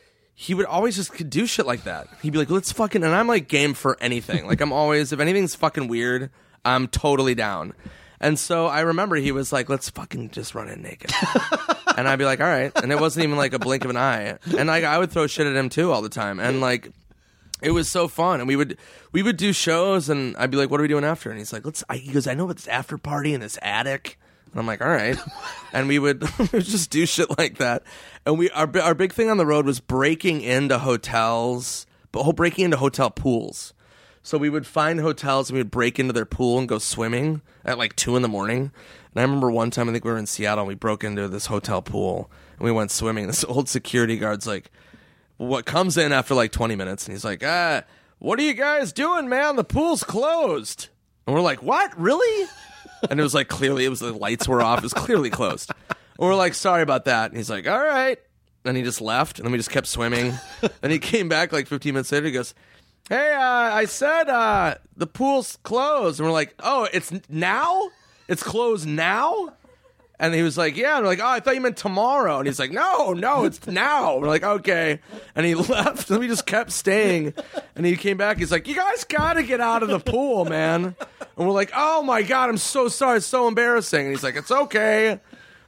He would always just do shit like that. He'd be like, let's fucking... And I'm like game for anything. Like I'm always... If anything's fucking weird, I'm totally down. And so I remember he was like, let's fucking just run in naked. And I'd be like, all right. And it wasn't even like a blink of an eye. And like I would throw shit at him too all the time. And like... It was so fun, and we would we would do shows, and I'd be like, "What are we doing after?" And he's like, "Let's." I, he goes, "I know about this after party in this attic," and I'm like, "All right." And we would, we would just do shit like that. And we our our big thing on the road was breaking into hotels, but whole breaking into hotel pools. So we would find hotels and we would break into their pool and go swimming at like two in the morning. And I remember one time, I think we were in Seattle, and we broke into this hotel pool and we went swimming. This old security guard's like. What comes in after like twenty minutes, and he's like, ah, what are you guys doing, man? The pool's closed. And we're like, what? Really? And it was like, clearly, it was the lights were off. It was clearly closed. And we're like, sorry about that. And he's like, all right. And he just left. And then we just kept swimming. And he came back like fifteen minutes later. He goes, hey, uh, I said uh, the pool's closed. And we're like, oh, it's now? It's closed now? And he was like, yeah. And we're like, oh, I thought you meant tomorrow. And he's like, no, no, it's now. We're like, okay. And he left. And we just kept staying. And he came back. He's like, you guys got to get out of the pool, man. And we're like, oh, my God, I'm so sorry. It's so embarrassing. And he's like, it's okay.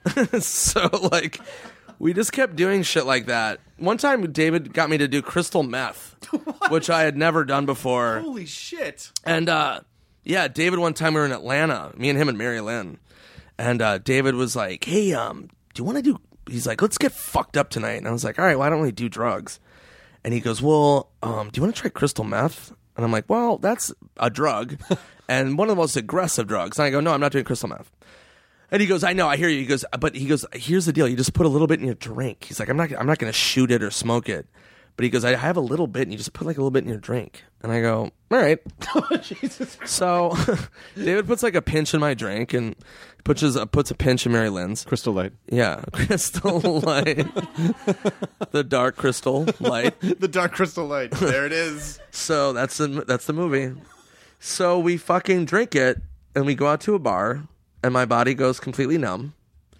So, like, we just kept doing shit like that. One time, David got me to do crystal meth, which I had never done before. Holy shit. And, uh, yeah, David, one time we were in Atlanta, me and him and Mary Lynn. And uh, David was like, hey, um, do you want to do... He's like, let's get fucked up tonight. And I was like, all right, why don't we do drugs? And he goes, well, um, do you want to try crystal meth? And I'm like, well, that's a drug. And one of the most aggressive drugs. And I go, no, I'm not doing crystal meth. And he goes, I know, I hear you. He goes, but he goes, here's the deal. You just put a little bit in your drink. He's like, I'm not I'm not going to shoot it or smoke it. But he goes, I have a little bit, and you just put like a little bit in your drink. And I go, all right. Oh, Jesus. So David puts like a pinch in my drink and puts, his, uh, puts a pinch in Mary Lynn's. Crystal Light. Yeah, Crystal Light. The dark crystal light. The dark crystal light. There it is. So that's the, that's the movie. So we fucking drink it, and we go out to a bar, and my body goes completely numb.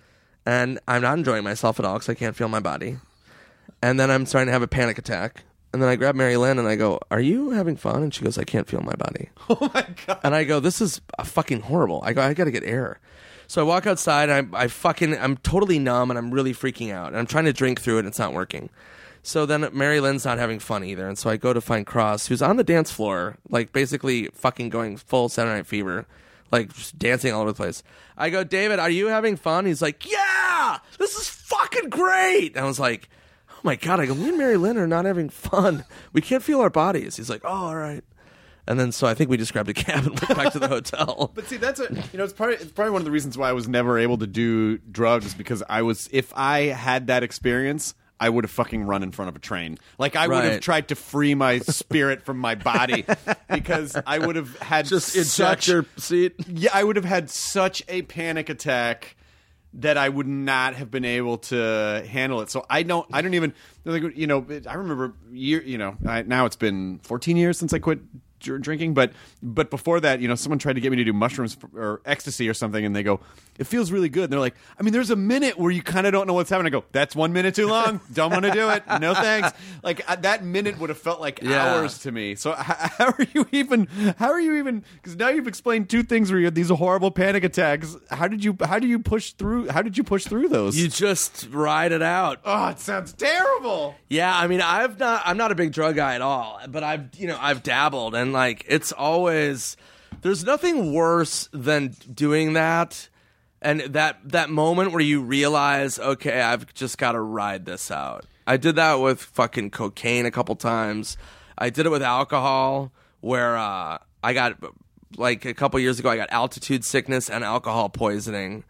And I'm not enjoying myself at all because I can't feel my body. And then I'm starting to have a panic attack. And then I grab Mary Lynn and I go, are you having fun? And she goes, I can't feel my body. Oh, my God. And I go, this is uh, fucking horrible. I go, I got to get air. So I walk outside and I, I fucking, I'm totally numb and I'm really freaking out. And I'm trying to drink through it and it's not working. So then Mary Lynn's not having fun either. And so I go to find Cross, who's on the dance floor, like basically fucking going full Saturday Night Fever, like just dancing all over the place. I go, David, are you having fun? He's like, yeah, this is fucking great. And I was like, oh my God, I go, me and Mary Lynn are not having fun. We can't feel our bodies. He's like, oh, all right. And then so I think we just grabbed a cab and went back to the hotel. But see, that's a, you know, it's probably, it's probably one of the reasons why I was never able to do drugs, because I was, if I had that experience, I would have fucking run in front of a train. Like, I would Right. have tried to free my spirit from my body, because I would have had Just eject such, your seat. yeah, I would have had such a panic attack that I would not have been able to handle it. So I don't, I don't even, like, you know, I remember year, you know, I, now it's been fourteen years since I quit dr- drinking, but but before that, you know, someone tried to get me to do mushrooms or ecstasy or something, and they go, it feels really good. And they're like, I mean, there's a minute where you kind of don't know what's happening. I go, that's one minute too long. Don't want to do it. No thanks. Like, uh, that minute would have felt like Yeah. hours to me. So h- how are you even? How are you even? Because now you've explained two things where you had these horrible panic attacks. How did you? How do you push through? How did you push through those? You just ride it out. Oh, it sounds terrible. Yeah, I mean, I've not, I'm not a big drug guy at all, but I've, you know, I've dabbled, and like, it's always, there's nothing worse than doing that, and that that moment where you realize, okay, I've just got to ride this out. I did that with fucking cocaine a couple times. I did it with alcohol, where uh, I got, like, a couple years ago, I got altitude sickness and alcohol poisoning,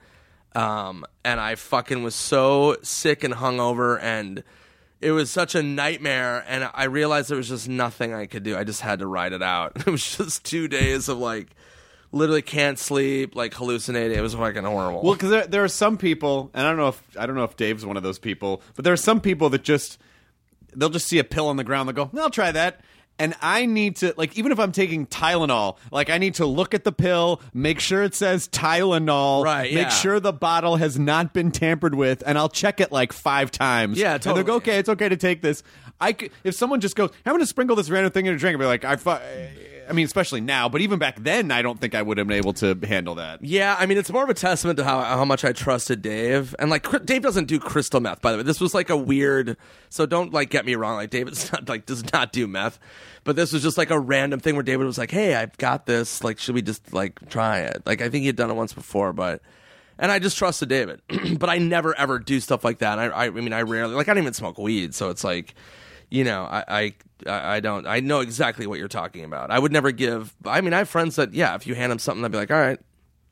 um, and I fucking was so sick and hungover, and it was such a nightmare, and I realized there was just nothing I could do. I just had to ride it out. It was just two days of, like, literally can't sleep, like, hallucinating. It was fucking horrible. Well, because there, there are some people, and I don't know if I don't know if Dave's one of those people, but there are some people that just, they'll just see a pill on the ground, they'll go, I'll try that. And I need to, like, even if I'm taking Tylenol, like, I need to look at the pill, make sure it says Tylenol, Right, make yeah. sure the bottle has not been tampered with, and I'll check it like five times. Yeah, And they'll totally. go, okay, it's okay to take this. I could, if someone just goes, I'm going to sprinkle this random thing in a drink, I'll be like, I, fu- I mean, especially now, but even back then, I don't think I would have been able to handle that. Yeah, I mean, it's more of a testament to how how much I trusted Dave. And, like, Cr- Dave doesn't do crystal meth, by the way. This was, like, a weird... So don't, like, get me wrong. Like, David's not, like, does not do meth. But this was just, like, a random thing where David was like, hey, I've got this. Like, should we just, like, try it? Like, I think he had done it once before, but... And I just trusted David. But I never, ever do stuff like that. I, I, I mean, I rarely... Like, I don't even smoke weed, so it's like... You know, I, I, I don't, I know exactly what you're talking about. I would never give, I mean, I have friends that, yeah, if you hand them something, I'd be like, all right.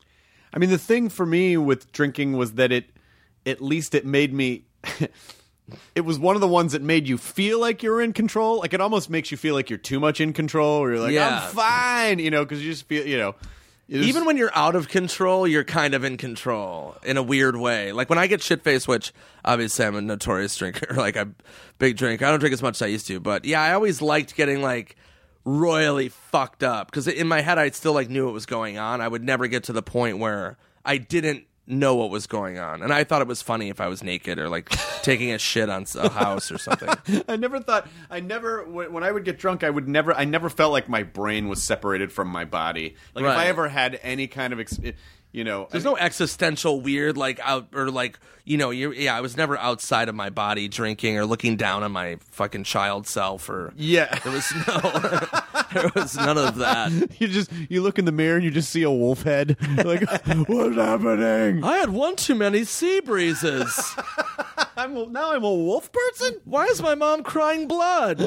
I mean, the thing for me with drinking was that it, at least it made me, it was one of the ones that made you feel like you're in control. Like, it almost makes you feel like you're too much in control, or you're like, Yeah. I'm fine, you know, because you just feel, you know. Even when you're out of control, you're kind of in control in a weird way. Like when I get shit-faced, which obviously I'm a notorious drinker, like a big drinker. I don't drink as much as I used to, but yeah, I always liked getting like royally fucked up because in my head I still like knew what was going on. I would never get to the point where I didn't know what was going on, and I thought it was funny if I was naked or like taking a shit on a house or something. I never thought I never when I would get drunk I would never I never felt like my brain was separated from my body. Like Right. if I ever had any kind of ex- you know, There's I no existential weird like out or like you know you yeah I was never outside of my body drinking or looking down on my fucking child self or yeah there was no there was none of that. You just you look in the mirror and you just see a wolf head. Like what's happening? I had one too many sea breezes. I'm now I'm a wolf person. Why is my mom crying blood?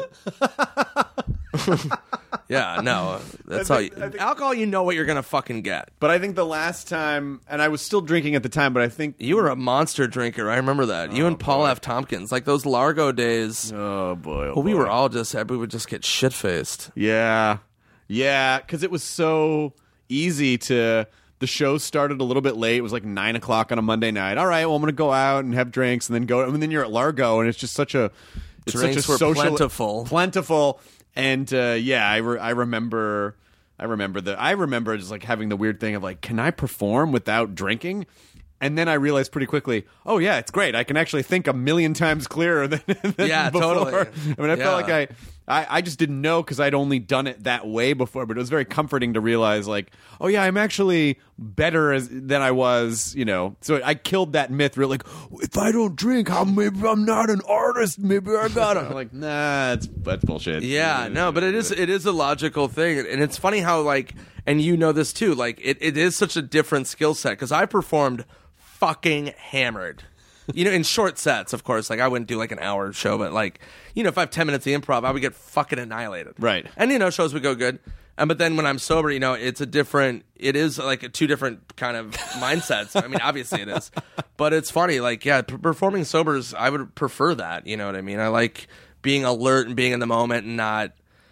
Yeah, no, that's I all. think- You, I think- alcohol, you know what you're gonna fucking get. But I think the last time, and I was still drinking at the time, but I think You were a monster drinker. I remember that. you and Paul F. Tompkins, like those Largo days. oh boy, oh well, we boy. were all just we would just get shit faced. Yeah. Yeah, because it was so easy to. The show started a little bit late. It was like nine o'clock on a Monday night. All right, well, I'm going to go out and have drinks and then go. And then you're at Largo, and it's just such a. It's Drinks such a were social, plentiful. Plentiful. And uh, yeah, I, re- I remember. I remember the. I remember just like having the weird thing of like, can I perform without drinking? And then I realized pretty quickly, oh yeah, it's great. I can actually think a million times clearer than, than Yeah, before. totally. I mean, I Yeah. felt like I, I, I just didn't know because I'd only done it that way before. But it was very comforting to realize, like, oh yeah, I'm actually better as, than I was. You know, so I killed that myth. Really, like, if I don't drink, how maybe I'm not an artist. Maybe I gotta. I'm like, nah, that's that's bullshit. Yeah, no, but it is it is a logical thing, and it's funny how like, and you know this too. Like, it, it is such a different skill set because I performed fucking hammered. You know, in short sets, of course. Like, I wouldn't do like an hour show, but like, you know, if I have ten minutes of improv, I would get fucking annihilated. Right. And you know, shows would go good. And but then when I'm sober, you know, it's a different. It is like a two different kind of mindsets. I mean, obviously it is, but it's funny. Like, yeah, p- performing sobers, I would prefer that. You know what I mean? I like being alert and being in the moment and not,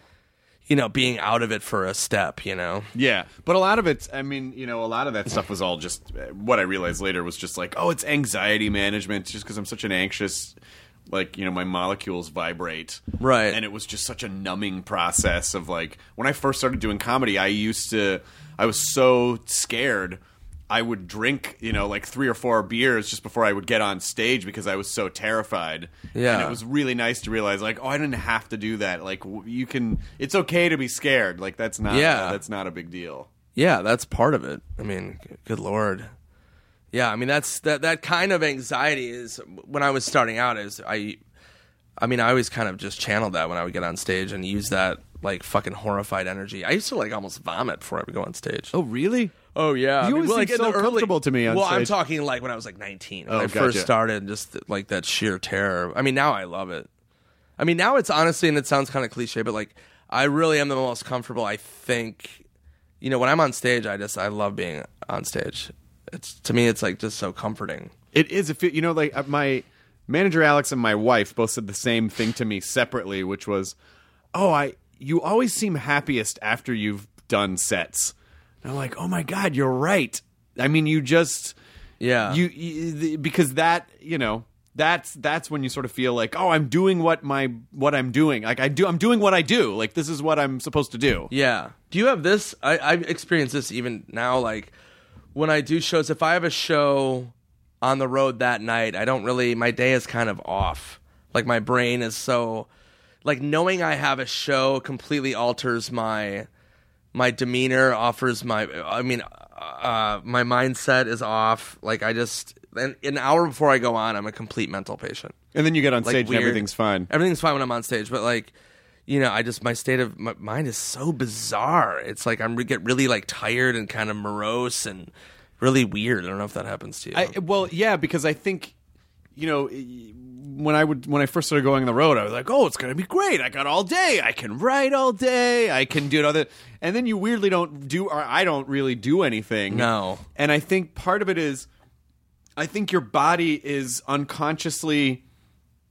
you know, being out of it for a step. You know? Yeah, but a lot of it's, I mean, you know, a lot of that stuff was all just, what I realized later was just like, oh, it's anxiety management just because I'm such an anxious, like, you know, my molecules vibrate. Right. And it was just such a numbing process of like, when I first started doing comedy, I used to, I was so scared. I would drink, you know, like three or four beers just before I would get on stage because I was so terrified. Yeah. And it was really nice to realize, like, oh, I didn't have to do that. Like, w- you can, it's okay to be scared. Like, that's not, Yeah. uh, that's not a big deal. Yeah, that's part of it. I mean, g- good lord. Yeah, I mean that's that that kind of anxiety is when I was starting out is I I mean, I always kind of just channeled that when I would get on stage and use that like fucking horrified energy. I used to like almost vomit before I would go on stage. Oh, really? Oh yeah, You I mean, always well, seem like, in so the early- comfortable to me on well, I'm stage. talking like when I was like nineteen when Oh, I gotcha. first started, just like that sheer terror. I mean, now I love it. I mean, now it's honestly, and it sounds kind of cliche, but like I really am the most comfortable. I think, you know, when I'm on stage, I just I love being on stage. It's to me, it's like just so comforting. It is. If it, you know, like uh, my manager Alex and my wife both said the same thing to me separately, which was, "Oh, I you always seem happiest after you've done sets." And I'm like, "Oh my god, you're right." I mean, you just Yeah, you, you the- because that you know that's that's when you sort of feel like, "Oh, I'm doing what my what I'm doing. Like I do, I'm doing what I do. Like this is what I'm supposed to do." Yeah. Do you have this? I, I've experienced this even now. Like when I do shows, if I have a show on the road that night, I don't really, my day is kind of off. Like my brain is so, like knowing I have a show completely alters my, my demeanor, offers my, I mean, uh, my mindset is off. Like I just, and an hour before I go on, I'm a complete mental patient. And then you get on Like stage weird. and everything's fine. Everything's fine when I'm on stage, but like, you know, I just my state of my mind is so bizarre. It's like I'm get really like tired and kind of morose and really weird. I don't know if that happens to you. I, well, yeah, because I think, you know, when I would when I first started going on the road, I was like, "Oh, it's gonna be great! I got all day. I can write all day. I can do other." And then you weirdly don't do, or I don't really do anything. No. And I think part of it is, I think your body is unconsciously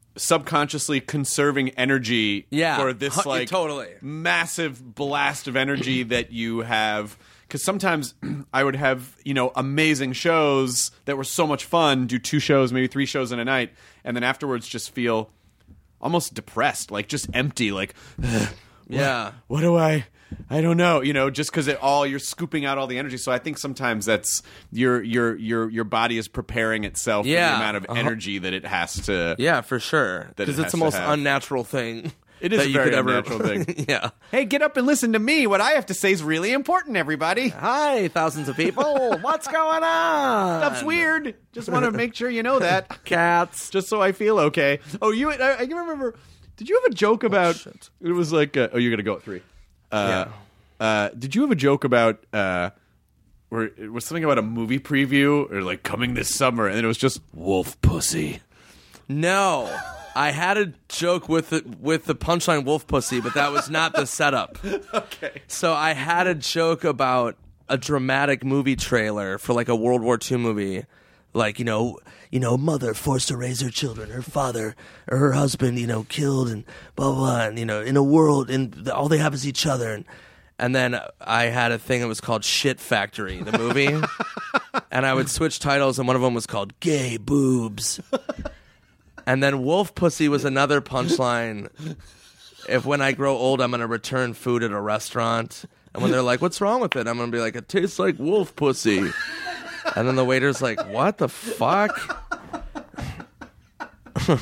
subconsciously conserving energy Yeah, for this hu- like totally. massive blast of energy that you have. Because sometimes I would have, you know, amazing shows that were so much fun, do two shows, maybe three shows in a night, and then afterwards just feel almost depressed, like just empty, like, Yeah. what do I, I don't know, you know, just because it all, you're scooping out all the energy. So I think sometimes that's, your your your your body is preparing itself for Yeah. the amount of Uh-huh. energy that it has to. Yeah, for sure. That it Because has it's the to most have. unnatural thing. It is that a you very could ever unnatural thing. Yeah. Hey, get up and listen to me. What I have to say is really important, everybody. Hi, thousands of people. What's going on? Stuff's weird. Just want to make sure you know that. Cats. Just so I feel okay. Oh, you, I, I remember, did you have a joke about, shit. it was like, uh, oh, you're going to go at three. Uh, Yeah. uh, did you have a joke about, uh, where it was something about a movie preview or like coming this summer and it was just wolf pussy? No. I had a joke with the, with the punchline wolf pussy, but that was not the setup. Okay. So I had a joke about a dramatic movie trailer for like a World War Two movie. Like, you know, you know, mother forced to raise her children, her father or her husband, you know, killed and blah, blah, blah. And, you know, in a world, and all they have is each other. And, and then I had a thing that was called Shit Factory, the movie. And I would switch titles, and one of them was called Gay Boobs. And then wolf pussy was another punchline. If when I grow old, I'm going to return food at a restaurant. And when they're like, what's wrong with it? I'm going to be like, it tastes like wolf pussy. And then the waiter's like, what the fuck? I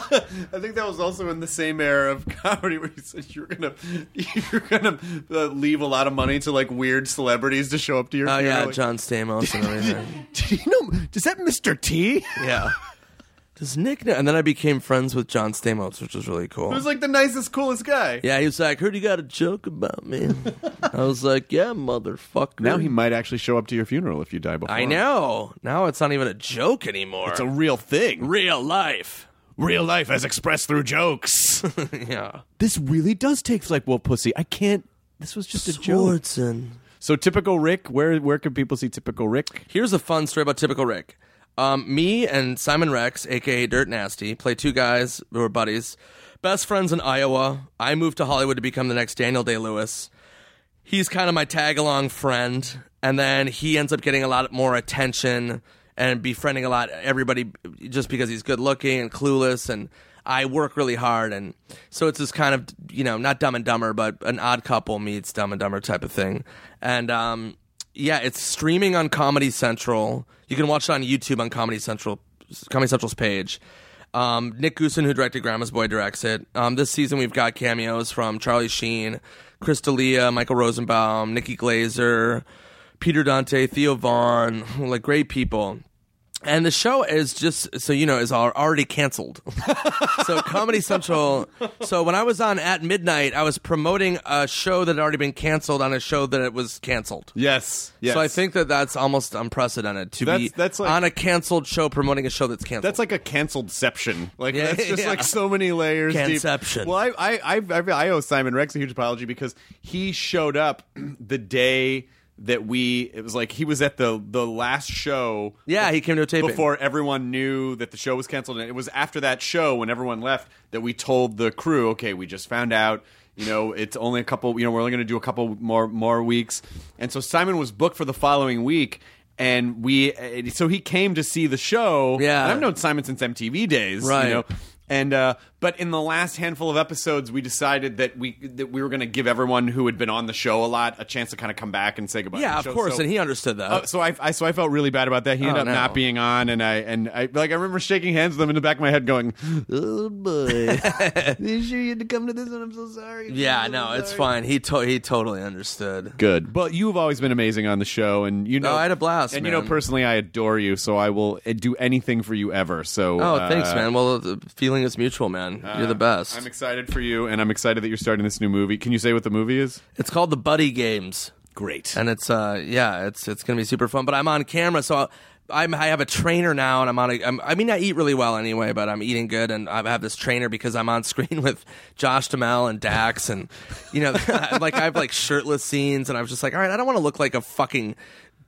think that was also in the same era of comedy where you said you were gonna you're gonna uh, leave a lot of money to like weird celebrities to show up to your Oh, funeral. yeah, Like, John Stamos and everything. do you know? Does that Mister T? Yeah. Does Nick know? And then I became friends with John Stamos, which was really cool. He was like the nicest, coolest guy. Yeah, he was like, heard you got a joke about me. I was like, yeah, motherfucker. Now he might actually show up to your funeral if you die before. I know. Now it's not even a joke anymore. It's a real thing. real life. Real life as expressed through jokes. Yeah. This really does take like wolf pussy. I can't. This was just a joke. Swartzen. So typical Rick. Where where can people see typical Rick? Here's a fun story about Typical Rick. Um, me and Simon Rex, a k a. Dirt Nasty, play two guys who are buddies. Best friends in Iowa. I moved to Hollywood to become the next Daniel Day-Lewis. He's kind of my tag-along friend. And then he ends up getting a lot more attention and befriending a lot everybody just because he's good-looking and clueless. And I work really hard. And so it's this kind of, you know, not Dumb and Dumber, but an Odd Couple meets Dumb and Dumber type of thing. And, um... yeah, it's streaming on Comedy Central. You can watch it on YouTube on Comedy Central, Comedy Central's page. Um, Nick Goosen, who directed Grandma's Boy, directs it. Um, this season, we've got cameos from Charlie Sheen, Chris D'Elia, Michael Rosenbaum, Nikki Glazer, Peter Dante, Theo Vaughn, like great people. And the show is just, so you know, is al- already canceled. So Comedy Central, so when I was on At Midnight, I was promoting a show that had already been canceled on a show that it was canceled. Yes. Yes. So I think that that's almost unprecedented to That's- be that's like- on a canceled show promoting a show that's canceled. That's like a canceledception. Like Yeah, that's just yeah. like so many layers. deep. Canception. Well, I I, I I I owe Simon Rex a huge apology because he showed up the day that we. It was like he was at the the last show. Yeah, he came to a taping. Before everyone knew that the show was canceled, and it was after that show when everyone left that we told the crew, okay, we just found out. You know, it's only a couple. You know, we're only going to do a couple more more weeks, and so Simon was booked for the following week. And we, so he came to see the show. Yeah. And I've known Simon since M T V days. Right. You know? And uh, but in the last handful of episodes, we decided that we that we were going to give everyone who had been on the show a lot a chance to kind of come back and say goodbye. to yeah, the of show. course, So- and he understood that. uh, so I, I so I felt really bad about that. He ended Oh, up no. not being on, and I and I like I remember shaking hands with him in the back of my head, going, "Oh boy, you sure you had to come to this one? I'm so sorry." yeah, I'm so no, it's sorry." fine. He to- he totally understood. Good, but you've always been amazing on the show, and you know No, I had a blast, and you know man. personally, I adore you, so I will uh, do anything for you ever. So Oh, uh, thanks, man. Well, the feeling is mutual, man. You're the best. I'm excited for you, and I'm excited that you're starting this new movie. Can you say what the movie is? It's called The Buddy Games. Great. And it's uh yeah, it's it's gonna be super fun. But I'm on camera, so I'm I have a trainer now, and I'm on a. I'm, I mean, I eat really well anyway, but I'm eating good, and I have this trainer because I'm on screen with Josh Duhamel and Dax, and you know, like I have like shirtless scenes, and I was just like, all right, I don't want to look like a fucking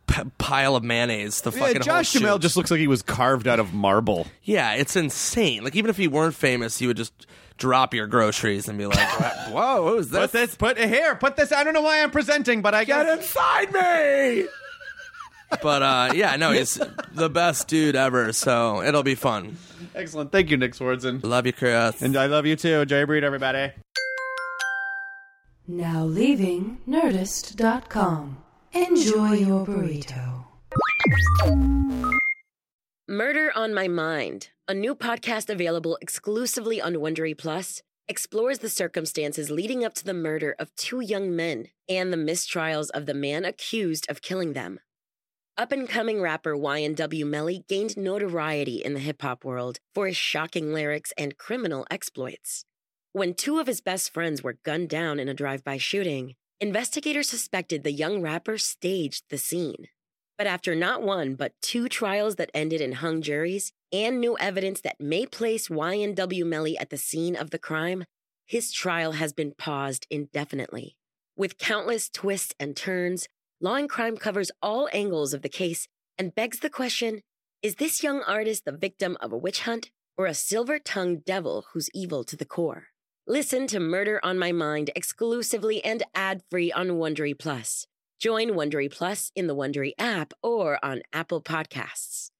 p- pile of mayonnaise. The fucking Yeah, Josh whole Duhamel shoot. just looks like he was carved out of marble. Yeah, it's insane. Like, even if he weren't famous, he would just drop your groceries and be like, whoa, who's this? Put this, put here, put this. I don't know why I'm presenting, but I Get guess. inside me! But, uh, yeah, no, he's the best dude ever, so it'll be fun. Excellent. Thank you, Nick Swardson. Love you, Chris. And I love you too. Jerry Breed, everybody. Now leaving Nerdist dot com. Enjoy your burrito. Murder on My Mind, a new podcast available exclusively on Wondery Plus, explores the circumstances leading up to the murder of two young men and the mistrials of the man accused of killing them. Up-and-coming rapper Y N W Melly gained notoriety in the hip-hop world for his shocking lyrics and criminal exploits. When two of his best friends were gunned down in a drive-by shooting, investigators suspected the young rapper staged the scene. But after not one, but two trials that ended in hung juries and new evidence that may place Y N W Melly at the scene of the crime, his trial has been paused indefinitely. With countless twists and turns, Law and Crime covers all angles of the case and begs the question, is this young artist the victim of a witch hunt or a silver-tongued devil who's evil to the core? Listen to Murder on My Mind exclusively and ad-free on Wondery Plus. Join Wondery Plus in the Wondery app or on Apple Podcasts.